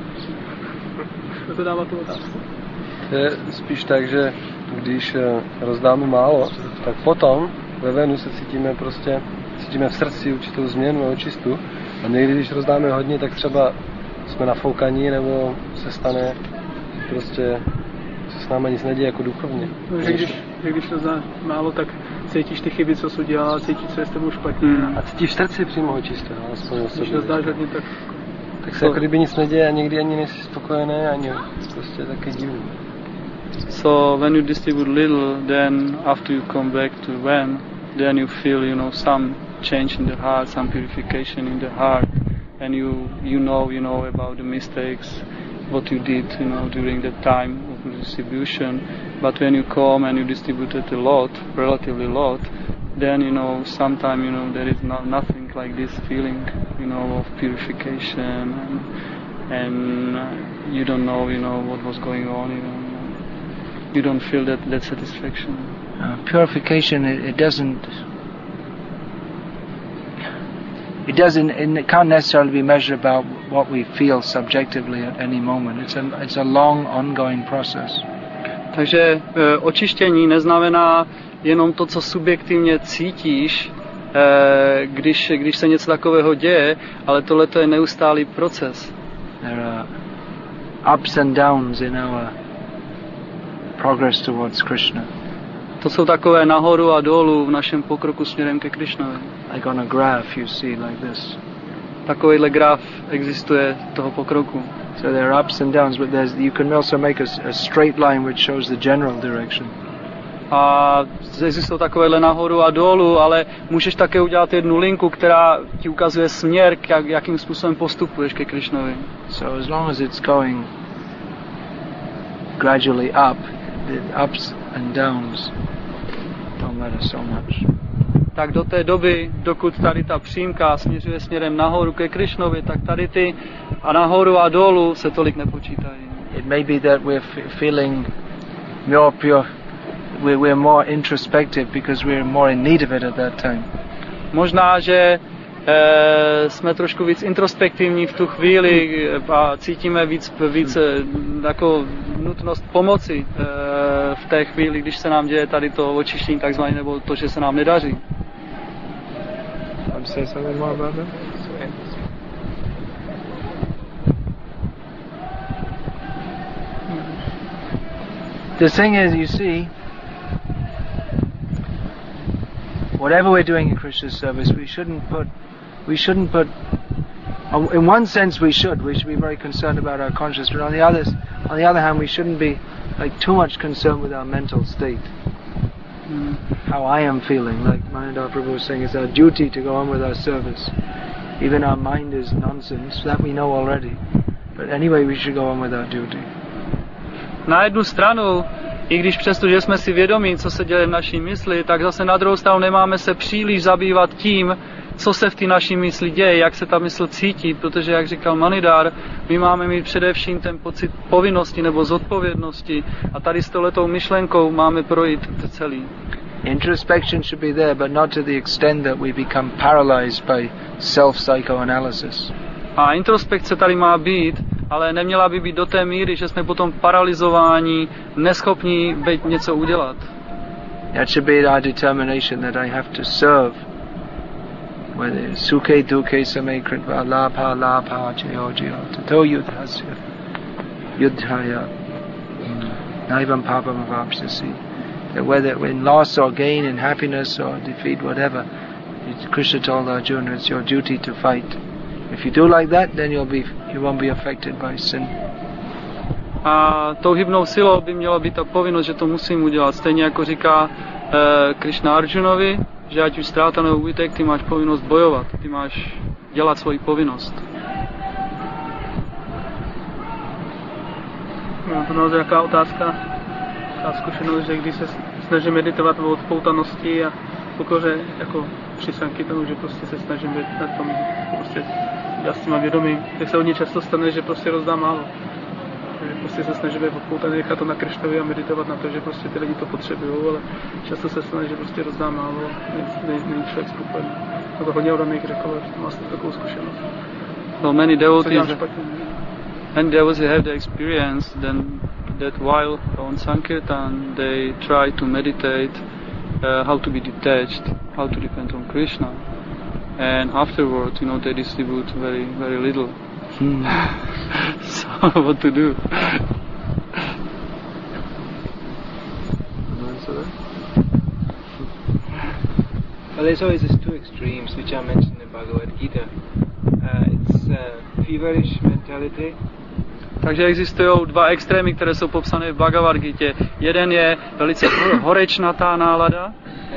To dává tu otázku. Je spíš tak, že když rozdáme málo, tak potom ve venu se cítíme v srdci určitou změnu a očistu. A někdy, když rozdáme hodně, tak třeba jsme nafoukaní, nebo se stane prostě, se s náma nic neděje jako duchovně. No, že když rozdáš málo, tak cítíš ty chyby, co jsi udělal, cítíš, co je s tebou špatně. A cítíš v srdci přímo očisté, aspoň o sobě. Když rozdáš hodně, tak se jako kdyby nic neděje a někdy ani nejsi spokojený, ani prostě taky divný. So when you distribute little, then after you come back to when, then you feel, some change in the heart, some purification in the heart, and you know about the mistakes, what you did, during the time of the distribution. But when you come and you distributed a lot, relatively a lot, then sometimes there is nothing like this feeling, of purification, and you don't know, what was going on, you don't feel that satisfaction. Purification, it can't necessarily be measured about what we feel subjectively at any moment. It's a long ongoing process. Takže očištění neznamená jenom to, co subjektivně cítíš, když se něco takového děje, ale tohle je neustálý proces. There are ups and downs in our progress towards Krishna. To jsou takové nahoru a dolů v našem pokroku směrem ke Krishnovi. Like on a graph you see like this. Takovýhle graf existuje toho pokroku. So there are ups and downs, but you can also make a straight line which shows the general direction. A existují takovéhle nahoru a dolů, ale můžeš také udělat jednu linku, která ti ukazuje směr, jakým způsobem postupuješ ke Krishnovi. So as long as it's going gradually up, the ups and downs don't matter so much. Tak do té doby, dokud tady ta přímka směřuje směrem nahoru ke Krishnovi, tak tady ty a nahoru a dolů se tolik nepočítají. It may be that we're feeling more pure, we're more introspective because we're more in need of it at that time. Možná, že jsme trošku víc introspektivní v tu chvíli a cítíme víc jako nutnost pomoci v té chvíli, když se nám děje tady to očištění takzvané, nebo to, že se nám nedaří. Say something more about that? The thing is, you see, whatever we're doing in Krishna's service, we shouldn't put. In one sense, we should be very concerned about our consciousness, but on the other hand, we shouldn't be like too much concerned with our mental state. How I am feeling, like Manindar Prabhu was saying, it's our duty to go on with our service. Even our mind is nonsense, that we know already. But anyway, we should go on with our duty. Na jednu stranu, i když přesto, že jsme si vědomí, co se děje v naší mysli, tak zase na druhou stranu nemáme se příliš zabývat tím, co se v té naší mysli děje, jak se ta mysl cítí, protože, jak říkal Manidar, my máme mít především ten pocit povinnosti nebo zodpovědnosti a tady s touhletou myšlenkou máme projít celý. Introspection should be there, but not to the extent that we become paralyzed by self-psychoanalysis. A introspekce tady má být, ale neměla by být do té míry, že jsme potom paralyzováni, neschopní být něco udělat. That should be our determination that I have to serve. Whether sukhe dukhe same kritva lapha lapha jayo jayo tato yudhasya yudhaya naivam papam avapsasi. That whether in loss or gain, in happiness or defeat, whatever, Krishna told Arjuna, it's your duty to fight. If you do like that, then you won't be affected by sin. A tou hybnou silou by měla být ta povinnost, že to musím udělat. Stejně jako říká Krishna Arjunovi, že ať už ztráta nebo úbytek, ty máš povinnost bojovat, ty máš dělat svoji povinnost. No, to naozaj jaká otázka, a zkušenost, že když se snažím meditovat o odpoutanosti a pokoře jako při sankirtanu, že prostě se snažím být na tom prostě já s těma vědomím, tak se hodně často stane, že prostě rozdám málo. Že prostě se snažím být odpoutaný, nechat to na Krishnovi a meditovat na to, že prostě ty lidi to potřebují, ale často se stane, že prostě rozdám málo, není člověk spokojený. No to hodně odaných řekl, že to má takovou zkušenost. So many devotees have the experience then that while on Sankirtan they try to meditate how to be detached, how to depend on Krishna, and afterwards, they distribute very, very little. So what to do? Well, there's always these two extremes which are mentioned in Bhagavad Gita. It's feverish mentality. Takže existují dva extrémy, které jsou popsané v Bhagavad Gitě. Jeden je velice horečnatá nálada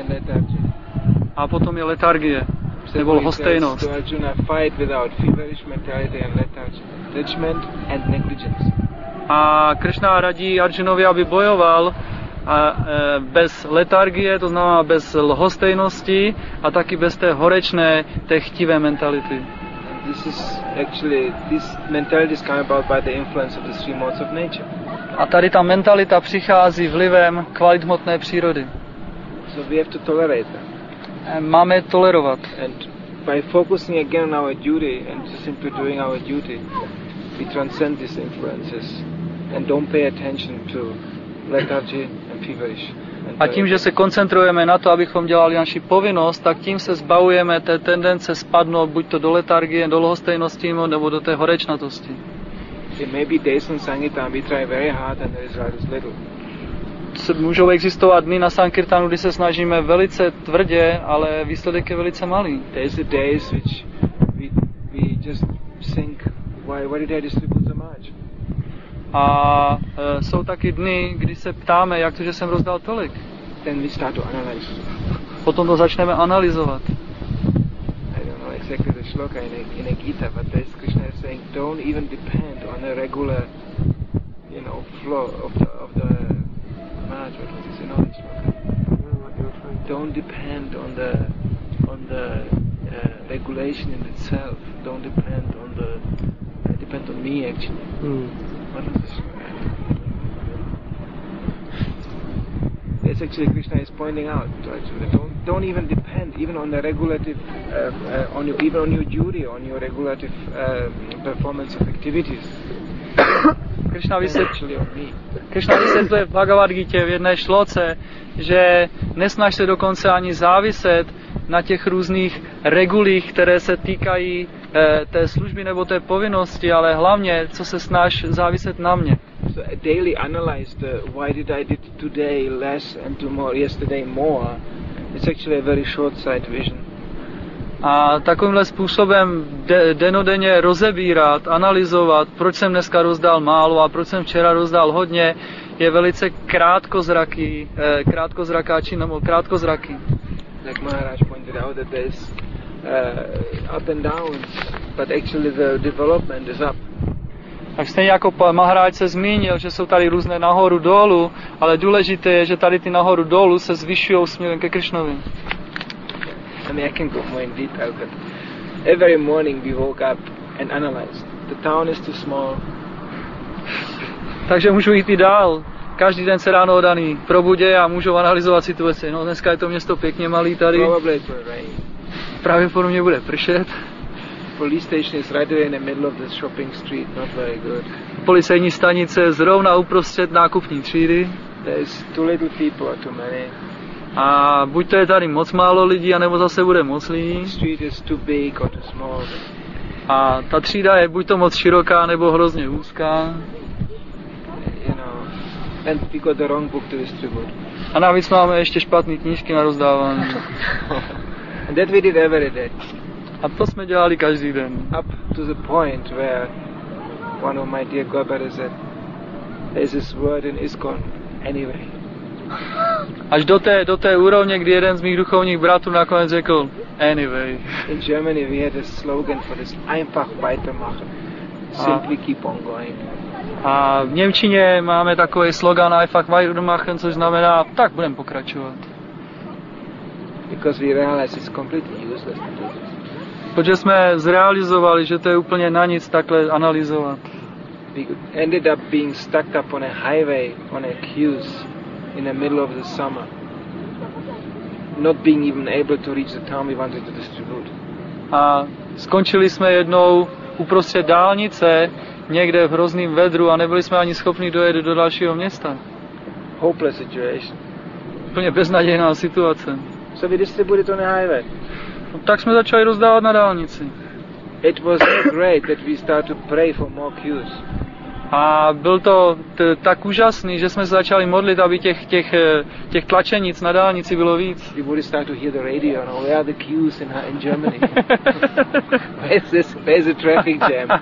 a potom je letargie, nebo lhostejnost. So Arjuna fight without feverish mentality and detachment and negligence. A Krishna radí Arjunovi, aby bojoval bez letargie, to znamená bez lhostejnosti a taky bez té horečné, té chtivé mentality. This mentality is come about by the influence of the three modes of nature. A tady ta mentalita přichází vlivem kvalit hmotné přírody. So we have to tolerate that. Máme tolerovat. And by focusing again on our duty and just simply doing our duty, we transcend these influences and don't pay attention to lethargy and feverish. A tím, že se koncentrujeme na to, abychom dělali naši povinnost, tak tím se zbavujeme té tendence spadnout buď to do letargie, do lhostejnosti, nebo do té horečnatosti. It may be days on Sankirtan we try very hard and the result is little. Můžou existovat dny na Sankirtanu, kdy se snažíme velice tvrdě, ale výsledek je velice malý. There's the days which we just think, why did I distribute so much? A jsou taky dny, kdy se ptáme, jak to, že jsem rozdal tolik. Then we start to analyze. Potom to začneme analyzovat. I don't know exactly the shloka in a Gita, but there's Krishna is saying, don't even depend on a regular, flow of the Maharaj. What was this? You know this shloka? Don't depend on the regulation in itself. Don't depend on me actually. What was this? It's actually Krishna is pointing out to actually don't even depend even on the regulative on your duty, on your regulative performance of activities. Krishna vysvětluje v Bhagavad Gitě v jedné šloce, že nesnaž se dokonce ani záviset na těch různých regulích, které se týkají té služby nebo té povinnosti, ale hlavně, co se snaž záviset na mě. So daily analyze why did I did today less and yesterday more. It's actually a very short-sighted vision. A takovýmhle způsobem denodenně rozebírat, analyzovat, proč jsem dneska rozdal málo a proč jsem včera rozdal hodně, je velice krátkozraký. Like Maharaj pointed out that there's up and downs, but actually the development is up. Tak stejně jako Maharaj se zmínil, že jsou tady různé nahoru dolů, ale důležité je, že tady ty nahoru dolů se zvyšují směrem ke Krishnovi. I mean, I can go more in detail, but every morning we woke up and analyzed. The town is too small. Takže můžu jít i dál. Každý den se ráno daný probudě a můžou analyzovat situaci. No, dneska je to město pěkně malý tady. Pravděpodobně bude pršet. Police station is right there in the middle of the shopping street, not very good. Policejní stanice zrovna uprostřed nákupní třídy. There's too little people or too many. A buď to je tady moc málo lidí, anebo zase bude moc lidí. The street is too big or too small. A ta třída je buď to moc široká, nebo hrozně úzká. And we got the wrong book to distribute. A navíc máme ještě špatný knížky na rozdávání. And that we did every day. A to jsme dělali každý den. Up to the point where one of my dear godbrothers said, there's this word in ISKCON, anyway. Až do té úrovně, kdy jeden z mých duchovních bratrů nakonec řekl, anyway. In Germany we had a slogan for this, einfach weitermachen. Simply keep on going. A v němčině máme takový slogan einfach weitermachen, což znamená, tak budeme pokračovat. Because we realize it's completely useless to do this. Protože jsme zrealizovali, že to je úplně na nic takhle analyzovat. We ended up being stuck up on a highway, on a queues, in the middle of the summer. Not being even able to reach the town we wanted to distribute. A skončili jsme jednou uprostřed dálnice, někde v hrozným vedru a nebyli jsme ani schopni dojet do dalšího města. Hopeless situation. Úplně beznadějná situace. So we distributed on a highway. Tak jsme začali rozdávat na dálnici. It was great that we started to pray for more queues. A byl to tak úžasný, že jsme se začali modlit, aby těch tlačenic na dálnici bylo víc. We would start to hear the radio, and where are the queues in Germany? Where's the traffic jam?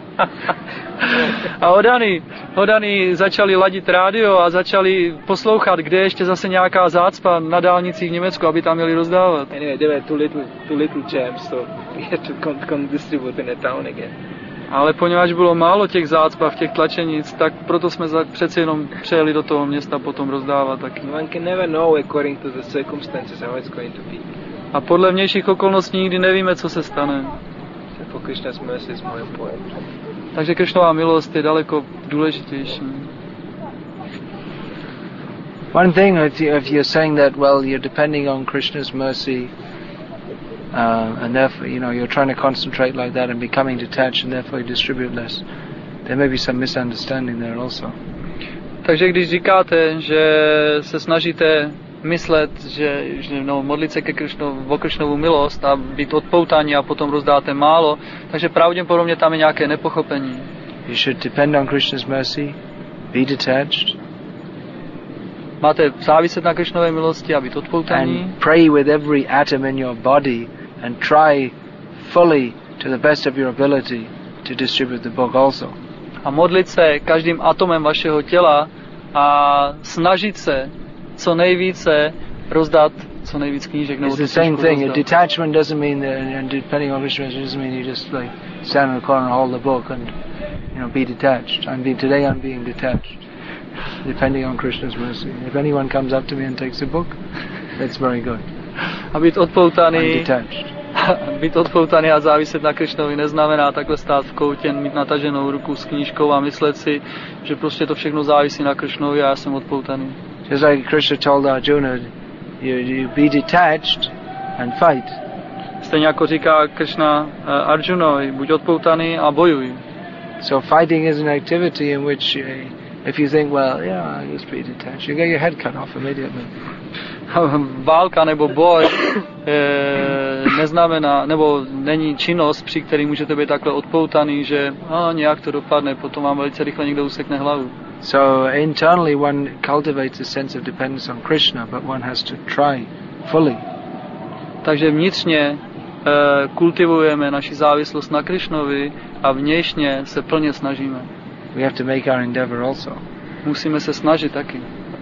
A Hodany začali ladit rádio a začali poslouchat, kde je ještě zase nějaká zácpa na dálnicích v Německu, aby tam měli rozdávat. Anyway, there were too little jams, so we had to distribute in the town again. Ale poněvadž bylo málo těch zácpav, těch tlačenic, tak proto jsme přeci jenom přejeli do toho města potom rozdávat taky. One can never know according to the circumstances how it's going to be. A podle vnějších okolností nikdy nevíme, co se stane. For Krishna's mercy is more important. Takže Krishnova milost je daleko důležitější. One thing, if you're saying that, well, you're depending on Krishna's mercy, and therefore, you're trying to concentrate like that and becoming detached, and therefore you distribute less, there may be some misunderstanding there also. Takže když říkáte, že se snažíte myslet, že modlit se o Kršnovu milost a být odpoutáni a potom rozdáte málo, takže pravděpodobně tam je nějaké nepochopení. You should depend on Krishna's mercy, be detached, máte záviset na Kršnově milosti a být odpoutaní. And pray with every atom in your body and try fully to the best of your ability to distribute the book also. A modlit se každým atomem vašeho těla a snažit se co nejvíce rozdat co nejvíc knížek. It's the same thing. A detachment doesn't mean that, and depending on Krishna, it doesn't mean you just like stand in the corner and hold the book and be detached. Today I'm being detached, depending on Krishna's mercy. If anyone comes up to me and takes a book, that's very good. A být odpoutaný. I'm detached. Být odpoutaný a záviset na Kršnovi neznamená takhle stát v koutě, mít nataženou ruku s knížkou a myslet si, že prostě to všechno závisí na Kršnovi a já jsem odpoutaný. Just like Krishna told Arjuna, you be detached and fight. Stejně jako říká Kršna Arjunovi, buď odpoutaný a bojuj. So fighting is an activity in which if you think, well, yeah, I'll just be detached, you get your head cut off immediately. Válka nebo boj neznamená, nebo není činnost, při který můžete být takhle odpoutaný, že nějak to dopadne, potom vám velice rychle někdo usekne hlavu. So internally one cultivates a sense of dependence on Krishna, but one has to try fully. Takže vnitřně kultivujeme naši závislost na Krishnovi a vnějšně se plně snažíme. We have to make our endeavor also. Musíme se snažit taky.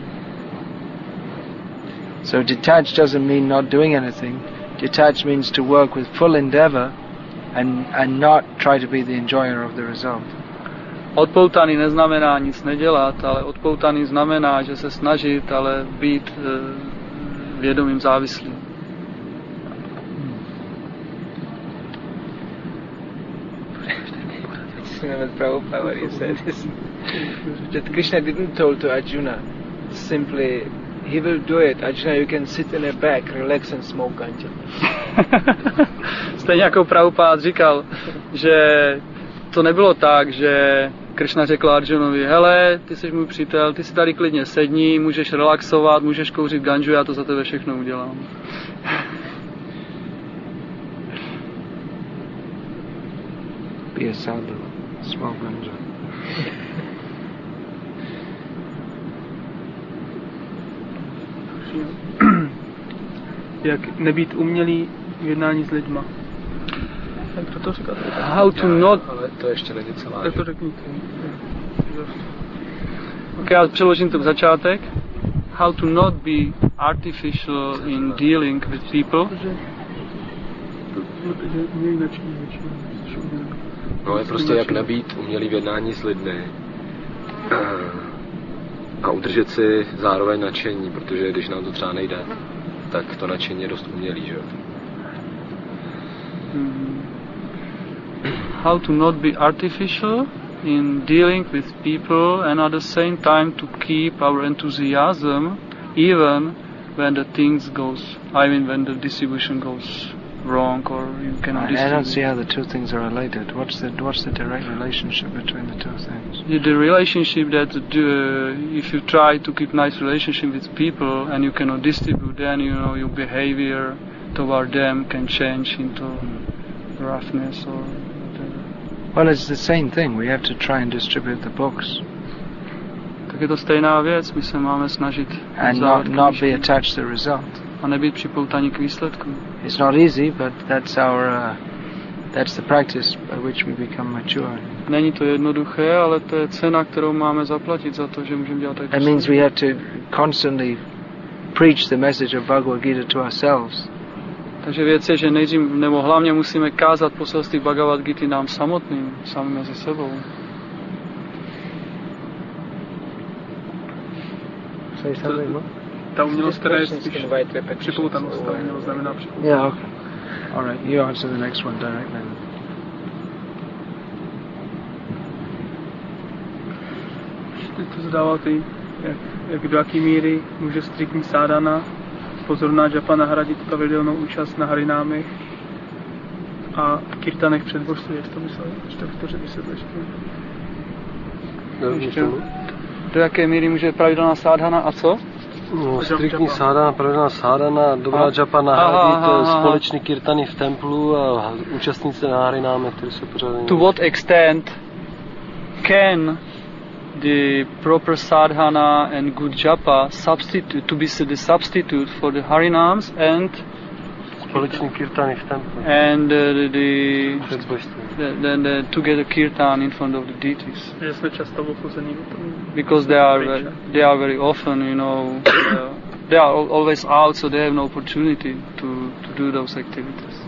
So detached doesn't mean not doing anything. Detached means to work with full endeavor and not try to be the enjoyer of the result. Odpoutaný neznamená nic nedělat, ale odpoutaný znamená, že se snažit, ale být vědomým závislým. Prabhupada, he said this, that Krishna didn't tell to Arjuna simply, he will do it. Arjuna, you can sit in a back, relax and smoke ganja. Stejně jako Prabhupada říkal, že to nebylo tak, že Krishna řekl Arjunovi, hele, ty jsi můj přítel, ty si tady klidně sedni, můžeš relaxovat, můžeš kouřit ganžu, já to za tebe všechno udělám. Be a sadhu, smoke ganja. Jak nebýt umělý v jednání s lidma. Jak to říkáte? How to not... Ale to ještě není celá. Tak to řekněte. Ok, já přeložím to v začátek. How to not be artificial in dealing with people. No je prostě jak nebýt umělý v jednání s lidmi a udržet si zároveň nadšení, protože když nám to třeba nejde, tak to nadšení je dost umělý, že jo? How to not be artificial in dealing with people and at the same time to keep our enthusiasm even when the things goes, when the distribution goes wrong or you cannot distribute. I don't see how the two things are related. What's the direct relationship between the two things? The relationship that if you try to keep nice relationship with people and you cannot distribute, then your behavior toward them can change into roughness or whatever. Well, it's the same thing. We have to try and distribute the books. Tak je to stejná věc, my se máme snažit and not be attached to the result. A nebyt připoutaní k výsledku. It's not easy, but that's the practice by which we become mature. Není to jednoduché, ale to je cena, kterou máme zaplatit za to, že můžeme dělat tak. That means we have to constantly preach the message of Bhagavad Gita to ourselves. Takže věc je, že nejdřív, nebo hlavně musíme kázat poselství Bhagavad Gity nám samotným, sami mezi sebou. Say something more? Ta umělost, která je spíš připoutanost, ta umělost znamená připoutanost. Yeah, okay. All right, you answer the next one directly. Teď to zadával ty do jaké míry může striktní sádhana pozorná japa nahradit pravidelnou účast na harinámech a kirtanech před božství, jak to myslel, to vysvětlíš. Do jaké míry může pravidelná sádhana a co? No, striktní sádhana, pravidelná sádhana, dobrá japa nahradit společný kirtany v templu a účastníci na harinámech, které jsou pořádané. To what extent can the proper sadhana and good japa substitute to be the substitute for the harinams and společný kirtany v templu and the together kirtan in front of the deities. Že jsme často ochuzení o tom. Because they are very often, you know, they are always out, so they have no opportunity to do those activities.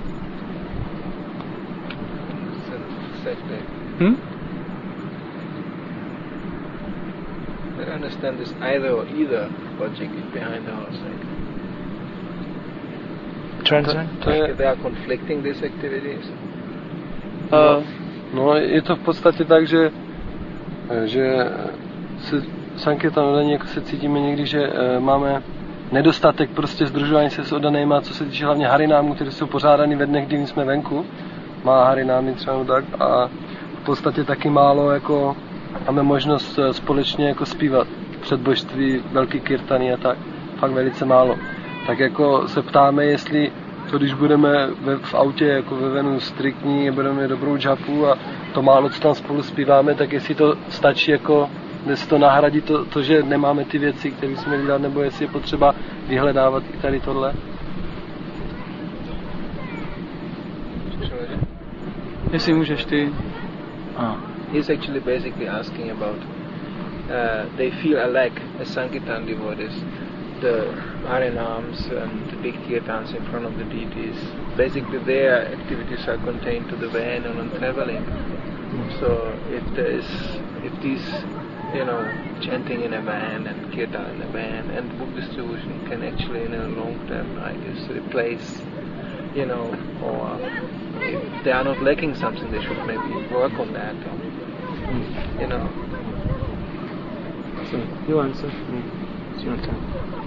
I don't understand this either or either logic behind the whole thing. Translate? They are conflicting these activities. No, je to v podstatě tak, že se Sankirtanodaní jako se cítíme někdy, že máme nedostatek prostě sdružování se s oddanýma, co se týče hlavně harinámů, které jsou pořádány ve dnech, kdy jsme venku. Má harinámy třeba tak a v podstatě taky málo jako máme možnost společně jako zpívat před božství velký kirtany a tak. Fakt velice málo. Tak jako se ptáme, jestli to, když budeme v autě jako ve venu striktní, budeme mít dobrou džapu a to málo, co tam spolu zpíváme, tak jestli to stačí jako, jestli to nahradí to, že nemáme ty věci, které jsme dělat, nebo jestli je potřeba vyhledávat i tady tohle. Jestli můžeš ty. He's actually basically asking about they feel a lack as Sankirtan devotees, the harinams and the big kirtans in front of the deities. Basically their activities are contained to the van and on traveling. So if these, you know, chanting in a van and kirtan in a van and book distribution can actually in a long term, I guess, replace, you know, or if they are not lacking something, they should maybe work on that. You know. So you answer. It's your turn.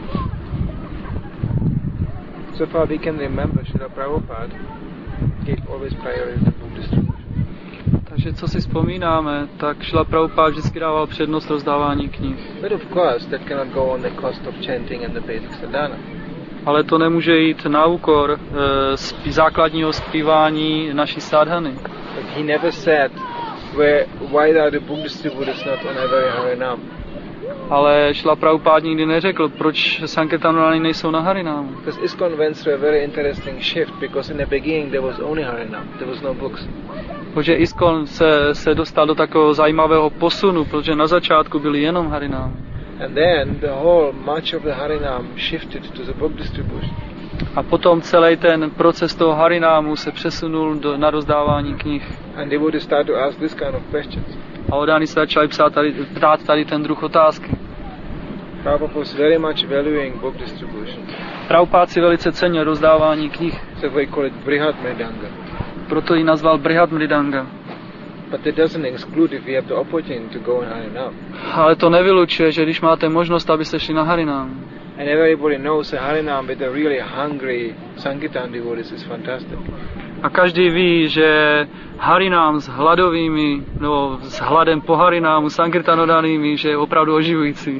So far we can remember Srila Prabhupada gave always priority to book distribution. Takže co si vzpomínáme, tak Šrila Prabhupada vždycky dával přednost rozdávání knih. But of course that cannot go on the cost of chanting and the basic sadhana. Ale to nemůže jít na úkor základního zpívání naší sadhany. But he never said why are the book distributors not on every harinam. Ale Šrila Prabhupada nikdy neřekl, proč Sankirtanodáni nejsou na harinámu. Because ISKCON went through a very interesting shift, because in the beginning there was only harinam, there was no books. Protože ISKCON se dostal do takového zajímavého posunu, protože na začátku byly jenom harinámy. And then much of the harinam shifted to the book distribution. A potom celý ten proces toho harinámu se přesunul na rozdávání knih. And they would start to ask this kind of questions. A odáni se začali ptát tady ten druh otázky. Prabhupada was very much valuing book distribution. Prabhupada si velice cenil rozdávání knih. So we call it Brihad Mridanga. Proto ji nazval Brihad Mridanga. But that doesn't exclude if we have the opportunity to go on harinam. Ale to nevylučuje, že když máte možnost, abyste šli na harinám. And everybody knows a harinam with a really hungry Sankirtan devotees is fantastic. A každý ví, že harinám s hladovými, nebo s hladem po harinámu Sankirtanodanými, že je opravdu oživující.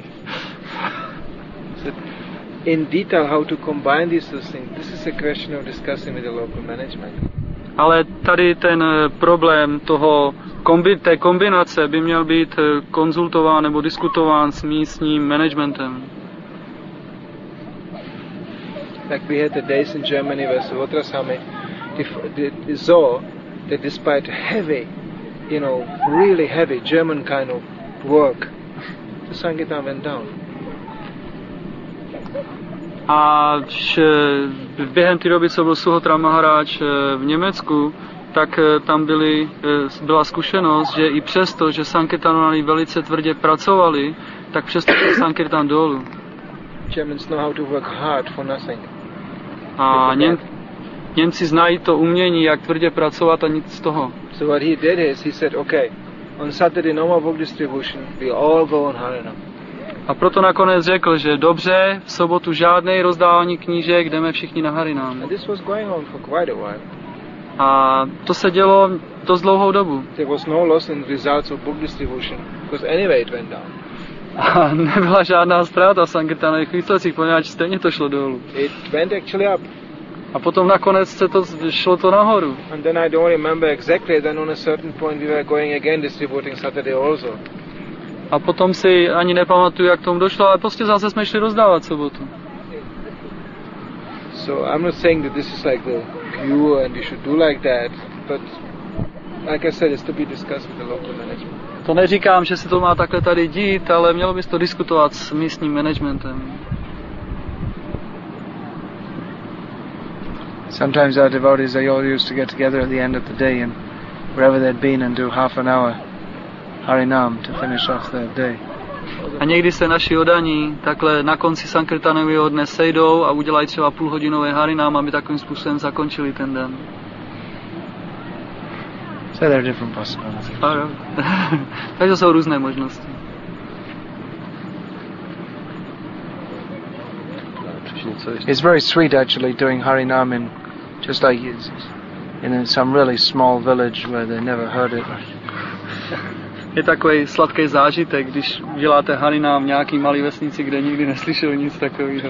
In detail how to combine these two things, this is a question of discussing with the local management. Ale tady ten problém té kombinace by měl být konzultován nebo diskutován s místním managementem. Like we had the days in Germany where Suhotra Swami saw that despite heavy, you know, really heavy German kind of work, the Sankirtan went down. A během té doby, co byl Suhotra Maharaj v Německu, tak tam byla zkušenost, že i přesto, že Sankirtanodáni velice tvrdě pracovali, tak přesto byl Sankirtan dolů. Germans know how to work hard for nothing. A Němci znají to umění, jak tvrdě pracovat a nic z toho. So what he did is, he said, okay, on Saturday no more book distribution, we all go on harinam. A proto nakonec řekl, že dobře, v sobotu žádnej rozdávání knížek, jdeme všichni na Harinám. And this was going on for quite a while. A to se dělo dost dlouhou dobu. There was no loss in results of book distribution, because anyway it went down. A nebyla žádná ztráta v Sankirtanových výsledcích, poněvadž stejně to šlo dolů. It went actually up. A potom nakonec šlo to nahoru. And then I don't remember exactly, then on a certain point we were going again distributing Saturday also. A potom si ani nepamatuju, jak tomu došlo, ale prostě zase jsme šli rozdávat sobotu. So I'm not saying that this is like the cure and you should do like that, but like I said, it's to be discussed with the local management. To neříkám, že se to má takhle tady dít, ale mělo by se to diskutovat s místním managementem. Sometimes our devotees, they all used to get together at the end of the day and wherever they'd been and do half an hour Harinam to finish off their day. A někdy se naši oddaní takhle na konci Sankirtanového dne sejdou a udělají třeba půlhodinové Harinam, aby takovým způsobem zakončili ten den. So there are different possibilities. Takže jsou různé možnosti. It's very sweet actually doing Harinam in just like in some really small village where they never heard it. Je takový sladký zážitek, když děláte Harinam v nějaký malý vesnici, kde nikdy neslyšel nic takového.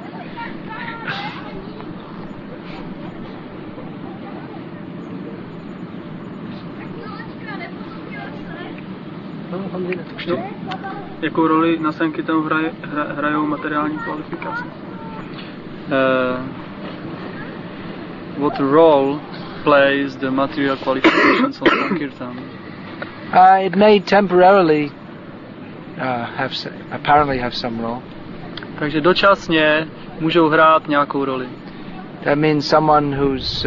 Jakou roli na Sankirtanu hrajou materiální kvalifikace? What role plays the material qualifications of Sankirtan? It may temporarily apparently have some role. Takže dočasně můžou hrát nějakou roli. That means someone who's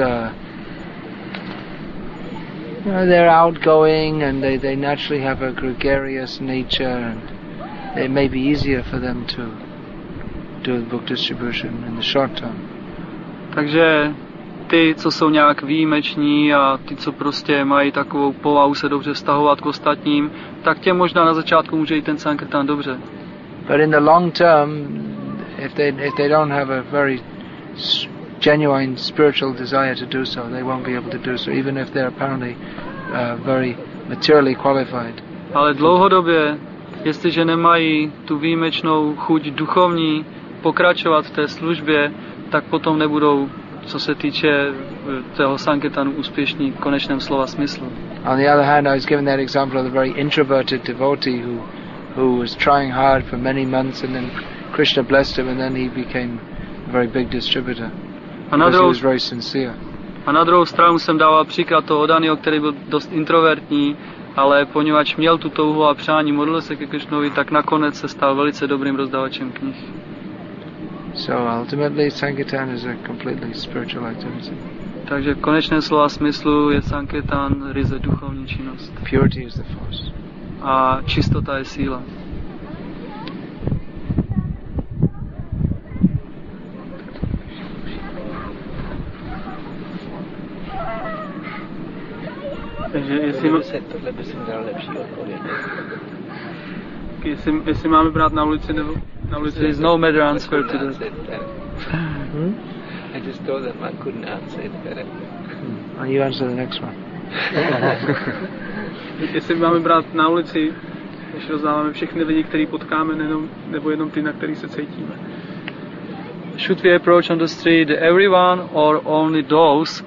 they're outgoing and they naturally have a gregarious nature and it may be easier for them to do the book distribution in the short term. Takže ty, co jsou nějak výjimeční a ty, co prostě mají takovou povahu se dobře vztahovat k ostatním, tak těm možná na začátku může jít ten Sankirtan dobře. But in the long term, if they don't have a very genuine spiritual desire to do so, they won't be able to do so, even if they're apparently very materially qualified. Ale dlouhodobě, jestliže nemají tu výjimečnou chuť duchovní pokračovat v té službě, tak potom nebudou, co se týče toho Sankirtanu, úspěšní v konečném slova smyslu. On the other hand, I was given that example of the very introverted devotee who was trying hard for many months and then Krishna blessed him and then he became a very big distributor. Because he was very sincere. A na druhou stranu jsem dával příklad toho Odanyho, který byl dost introvertní, ale poněvadž měl tu touhu a přání, modlil se ke Krishnovi, tak nakonec se stal velice dobrým rozdávačem knih. So ultimately Sankirtan is a completely spiritual activity. Takže v konečném slova smyslu je Sankirtan ryze duchovní činnost. Purity is the force. A čistota je síla. Takže tohle by si dal lepší odpověď. Jestli máme brát na ulici nebo na ulici. There is no better answer to that. I just told them I couldn't answer it better. And you answer the next one. Jestli máme brát na ulici, když rozdáváme všechny lidi, který potkáme, nebo jenom ty, na který se cítíme. Should we approach on the street everyone or only those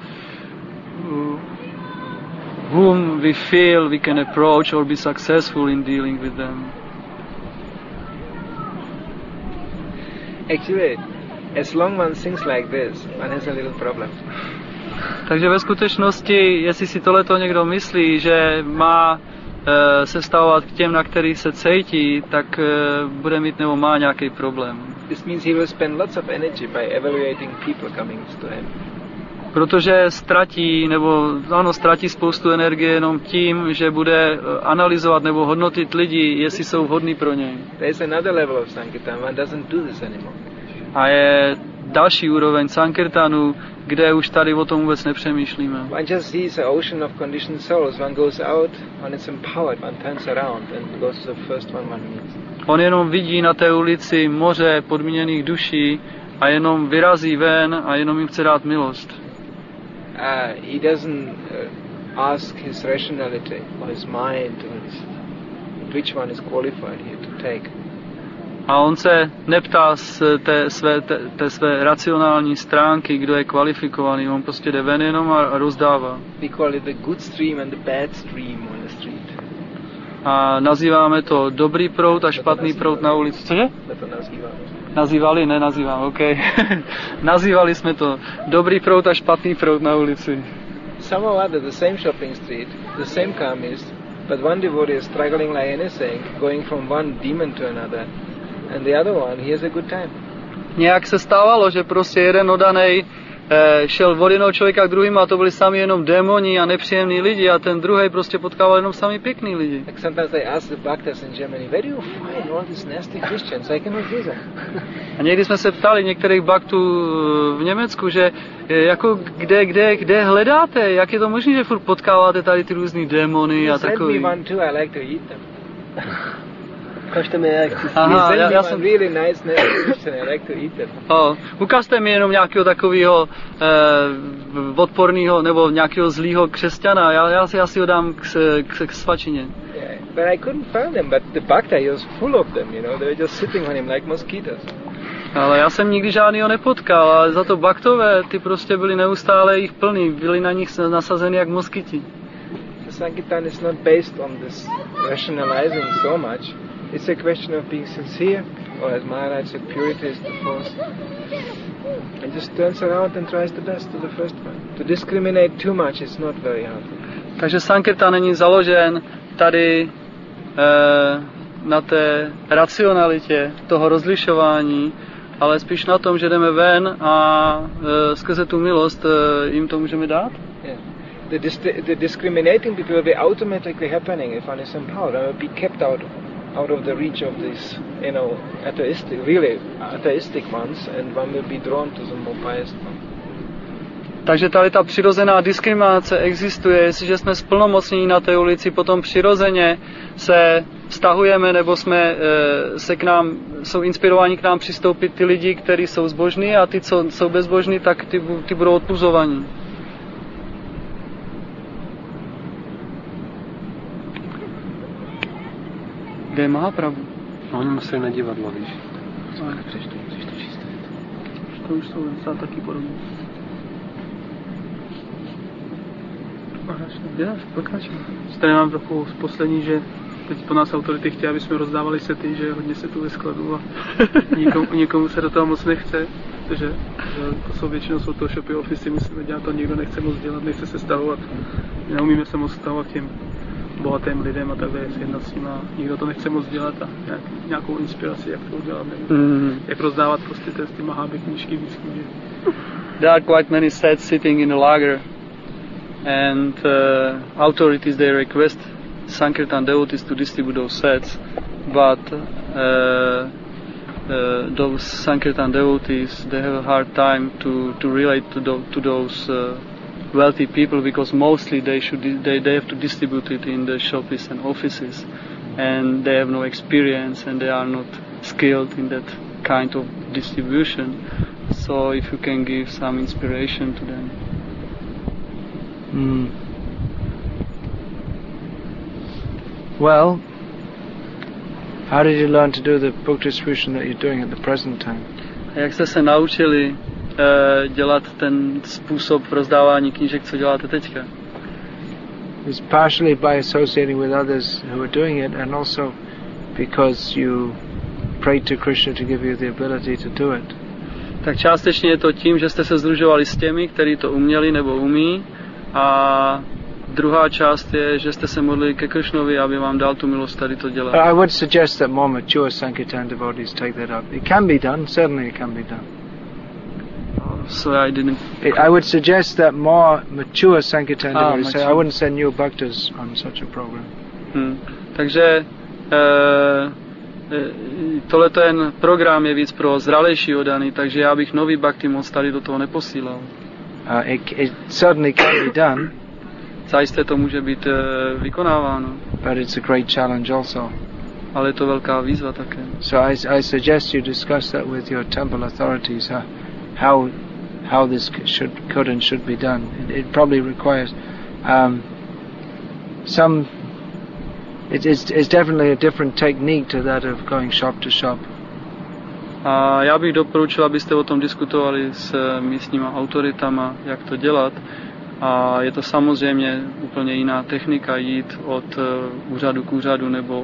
whom we feel we can approach or be successful in dealing with them? Actually, as long one thinks like this, one has a little problem. Takže ve skutečnosti, jestli si tohleto někdo myslí, že má se vztahovat k těm, na kterých se cítí, tak bude mít nebo má nějaký problém. This means he will spend lots of energy by evaluating people coming to him. Protože ztratí spoustu energie jenom tím, že bude analyzovat nebo hodnotit lidi, jestli jsou vhodní pro něj. There is another level of Sankirtan, one doesn't do this anymore. A je další úroveň Sankirtanu, kde už tady o tom vůbec nepřemýšlíme. One just sees an ocean of conditioned souls. One goes out, one is empowered, one turns around and goes to the first one meets. On jenom vidí na té ulici moře podmíněných duší a jenom vyrazí ven a jenom jim chce dát milost. He doesn't ask his rationality or his mind which one is qualified here to take. A on se neptá z té své racionální stránky, kdo je kvalifikovaný, on prostě jde ven jenom a rozdává. We call it the good stream and the bad stream on the street. A nazýváme to dobrý proud a špatný proud na ulici. Cože? To nazýváme. Nazývali? Nenazývám, OK. Nazývali jsme to dobrý proud a špatný proud na ulici. Somehow or other, the same shopping street, the same karmis, but one devotee is struggling like anything, going from one demon to another, and the other one, he has a good time. Nějak se stávalo, že prostě jeden odanej šel od jednoho člověka k druhým a to byli sami jenom démoni a nepříjemní lidi a ten druhý prostě potkával jenom sami pěkný lidi. Like sometimes I ask the bhaktas in Germany, where do you find all these nasty Christians? I cannot do that. A někdy jsme se ptali některých bhaktů v Německu, že jako kde hledáte, jak je to možné, že furt potkáváte tady ty různý démony a takový. Send me one too, I like to eat them. Ukažte mi, jak chci. Aha, já jsem really nice Christian, I like to eat them. Ukažte mi jenom nějakého takového odporného nebo nějakého zlýho křesťana, já si ho dám k svačině. Yeah, but I couldn't find them, but the bhakta, he was full of them, you know, they were just sitting on him like mosquitoes. Ale já jsem nikdy žádnýho nepotkal, ale za to bhaktové, ty prostě byli neustále jich plný, byli na nich nasazeni jak moskyti. The Sankirtan is not based on this rationalizing so much. It's a question of being sincere, or as Maharaj said, purity is the force. And just turns around and tries the best to the first one. To discriminate too much is not very hard. Takže Sankirtan není založen tady na té racionalitě toho rozlišování, ale spíš na tom, že jdeme ven a skrze tu milost jim to můžeme dát. Yeah. The discriminating people will be automatically happening if one is empowered. One will be kept out of the reach of these, you know, atheistic ones, and one will be drawn to the more pious one. Takže tady ta přirozená diskriminace existuje, jestliže jsme splnomocnění na té ulici, potom přirozeně se vztahujeme, nebo jsou inspirováni k nám přistoupit ty lidi, kteří jsou zbožní, a ty, co jsou bezbožní, tak ty budou odpuzovaní. Kde je Mahaprabhu? Oni museli na divadlo, víš. Přečtu číst. To už jsou docela taky podobné. Pokračuj. Tady mám trochu poslední, že teď po nás autority chtějí, aby jsme rozdávali sety, že hodně setů ve skladu a nikomu se do toho moc nechce, protože to většinou jsou to shopy office, musíme dělat to, nikdo nechce moc dělat, nechce se stahovat, neumíme se moc stahovat těm bohatým lidem a takhle jednat s nima, nikdo to nechce moc dělat a nějakou inspiraci, jak to udělat, jak rozdávat prostě ty maháby knížky víc knížek. There are quite many sets sitting in the lager, and authorities they request Sankirtan devotees to distribute those sets, but those Sankirtan devotees they have a hard time to relate to those wealthy people, because mostly they have to distribute it in the shops and offices, and they have no experience and they are not skilled in that kind of distribution. So if you can give some inspiration to them. Well, how did you learn to do the book distribution that you're doing at the present time? Jak jste se naučili dělat ten způsob rozdávání knížek, co děláte teďka? It's partially by associating with others who are doing it, and also because you prayed to Krishna to give you the ability to do it. Tak částečně je to tím, že jste se sdružovali s těmi, kteří to uměli nebo umí, a druhá část je, že jste se modlili ke Krishnovi, aby vám dal tu milost tady to dělat. I would suggest that more mature Sankirtan devotees take that up. It can be done, certainly it can be done. So I didn't. I would suggest that more mature Sankirtan devotees say, I wouldn't send new bhaktas on such a program. Takže tohle ten program je víc pro zralejší oddaný, takže já bych nový bhakti moc tady do toho neposílal. It certainly can be done. Zajisté to může být vykonáváno. But it's a great challenge also. Ale je to velká výzva také. So I suggest you discuss that with your temple authorities, how this could and should be done. It probably requires it's definitely a different technique to that of going shop to shop. A já bych doporučil, abyste o tom diskutovali s místníma autoritama, jak to dělat. A je to samozřejmě úplně jiná technika jít od úřadu k úřadu nebo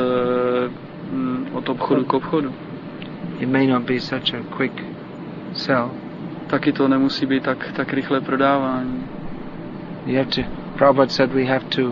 od obchodu k obchodu. It may not be such a quick sell. Taky to nemusí být tak rychlé prodávání. Prabhupada said we have to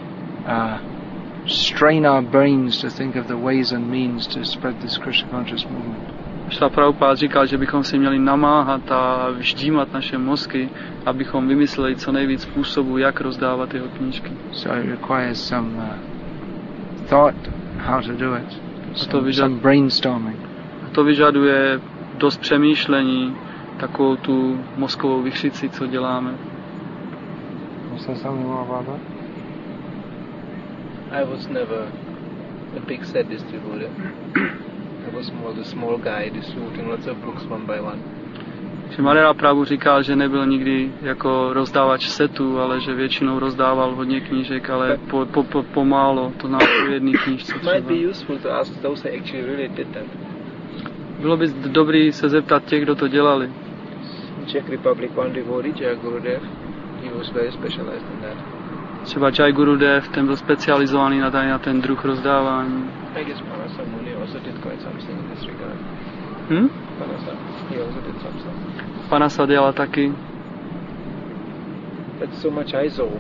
strain our brains to think of the ways and means to spread this Krishna conscious movement. Šla Prabhupada říkal, že bychom si měli namáhat a vždímat naše mozky, abychom vymysleli co nejvíc způsobů, jak rozdávat jeho knížky. So it requires some thought how to do it. Some brainstorming. To vyžaduje dost přemýšlení, takovou tu mozkovou vychřici, co děláme. I was never a big set distributor. I was more the small guy distributing lots of books one by one. Že Marela Prabhu říkal, že nebyl nikdy jako rozdávač setů, ale že většinou rozdával hodně knížek, ale pomálo, to znamená po jedné knížce třeba. Might be useful to ask those who actually really did that. Bylo by dobrý se zeptat těch, kdo to dělali. Czech Republic, one devotee, Jai Gurudev, he was very specialized in that. Třeba Jai Gurudev, ten byl specializovaný na ten druh rozdávání. I guess Panasa Muni also did quite something in this regard. Panasa, he also did something. Panasa dělal taky. That's so much I saw,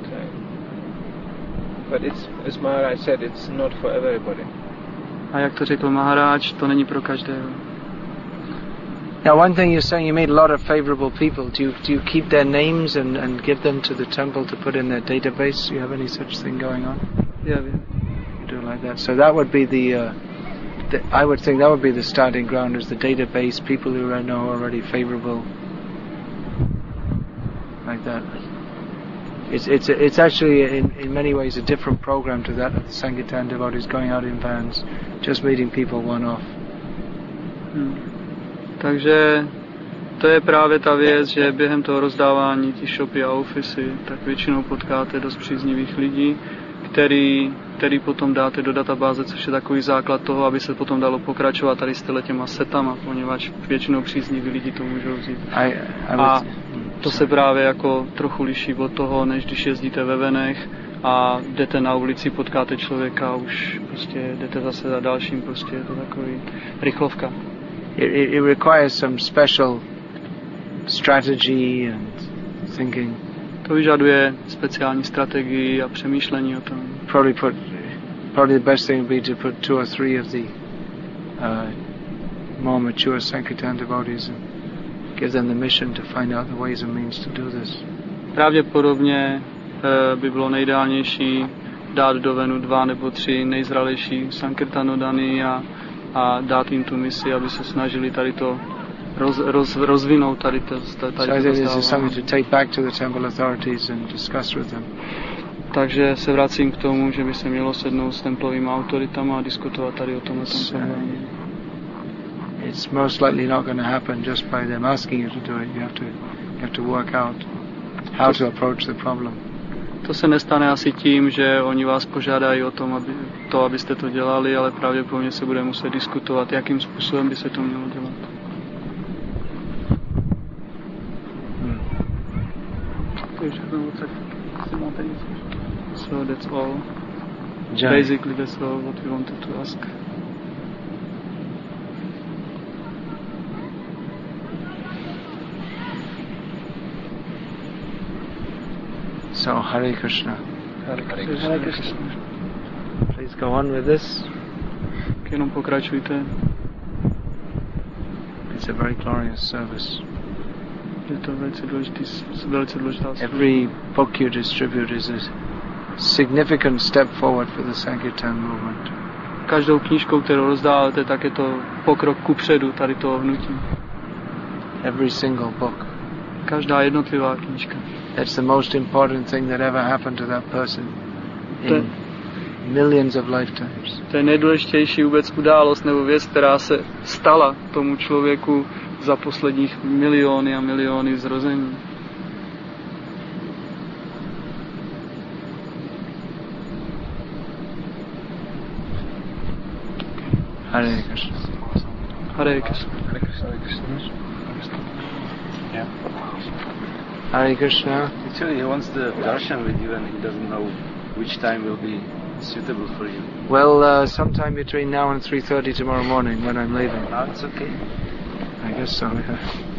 but it's, as Maharaj said, it's not for everybody. A jak to řekl Maharaj, to není pro každého. Now, one thing you're saying, you made a lot of favorable people. Do you keep their names and give them to the temple to put in their database? Do you have any such thing going on? Yeah. You do like that. So that would be I would think that would be the starting ground, is the database, people who I know already favorable, like that. It's actually in many ways a different program to that of the Sankirtan devotees going out in vans, just meeting people one off. Takže to je právě ta věc, že během toho rozdávání ty shopy a ofisy, tak většinou potkáte dost příznivých lidí, který potom dáte do databáze, což je takový základ toho, aby se potom dalo pokračovat tady s těma setama, poněvadž většinou přízniví lidi to můžou vzít. A to se právě jako trochu liší od toho, než když jezdíte ve venech a jdete na ulici, potkáte člověka a už prostě jdete zase za dalším, prostě je to takový rychlovka. It requires some special strategy and thinking. To vyžaduje speciální strategii a přemýšlení o tom. Probably the best thing would be to put 2 or 3 of the more mature Sankirtan devotees and give them the mission to find out the ways and means to do this. Pravděpodobně by bylo nejideálnější dát do venu 2 nebo 3 nejzralejší Sankirtanodany a dát jim tu misi, aby se snažili tady to rozvinout tady to Takže se vracím k tomu, že by se mělo sednout s templovými autoritama a diskutovat tady o tomhle problému. It's most likely not going to happen just by them asking you to do it. You have to work out how to approach the problem. To se nestane asi tím, že oni vás požádají o tom, abyste to dělali, ale pravděpodobně se bude muset diskutovat, jakým způsobem by se to mělo dělat. So that's all. Basically that's all what we wanted to ask. So, Hare Krishna. Hare Krishna. Please go on with this. Jenom pokračujte. It's a very glorious service. Je to velice důležitá služba. Every book you distribute is a significant step forward for the Sankirtan movement. každou knížkou, kterou rozdáváte, tak je to pokrok kupředu tady toho hnutí. Every single book. Každá jednotlivá knížka. That's the most important thing that ever happened to that person in millions of lifetimes. To je nejdůležitější vůbec událost nebo věc, která se stala tomu člověku za posledních miliony a miliony zrození. Hare Krishna. Hare Krishna. Yeah. Hare Krishna. Actually, he wants the darshan with you and he doesn't know which time will be suitable for you. Well, sometime between now and 3:30 tomorrow morning when I'm leaving. No, it's okay. I guess so, yeah.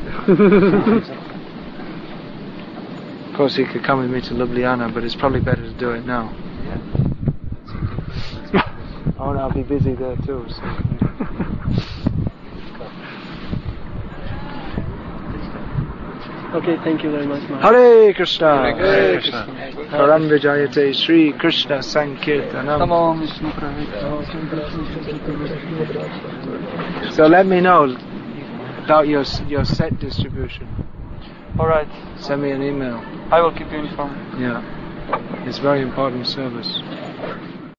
Of course, he could come with me to Ljubljana, but it's probably better to do it now. Yeah. Oh, and I'll be busy there too. So. Okay, thank you very much, Maharaj. Hare Krishna. Hare Krishna. Param Vijayate Sri Krishna Sankirtanam. So let me know about your set distribution. Alright, Send me an email. I will keep you informed. Yeah. It's very important service.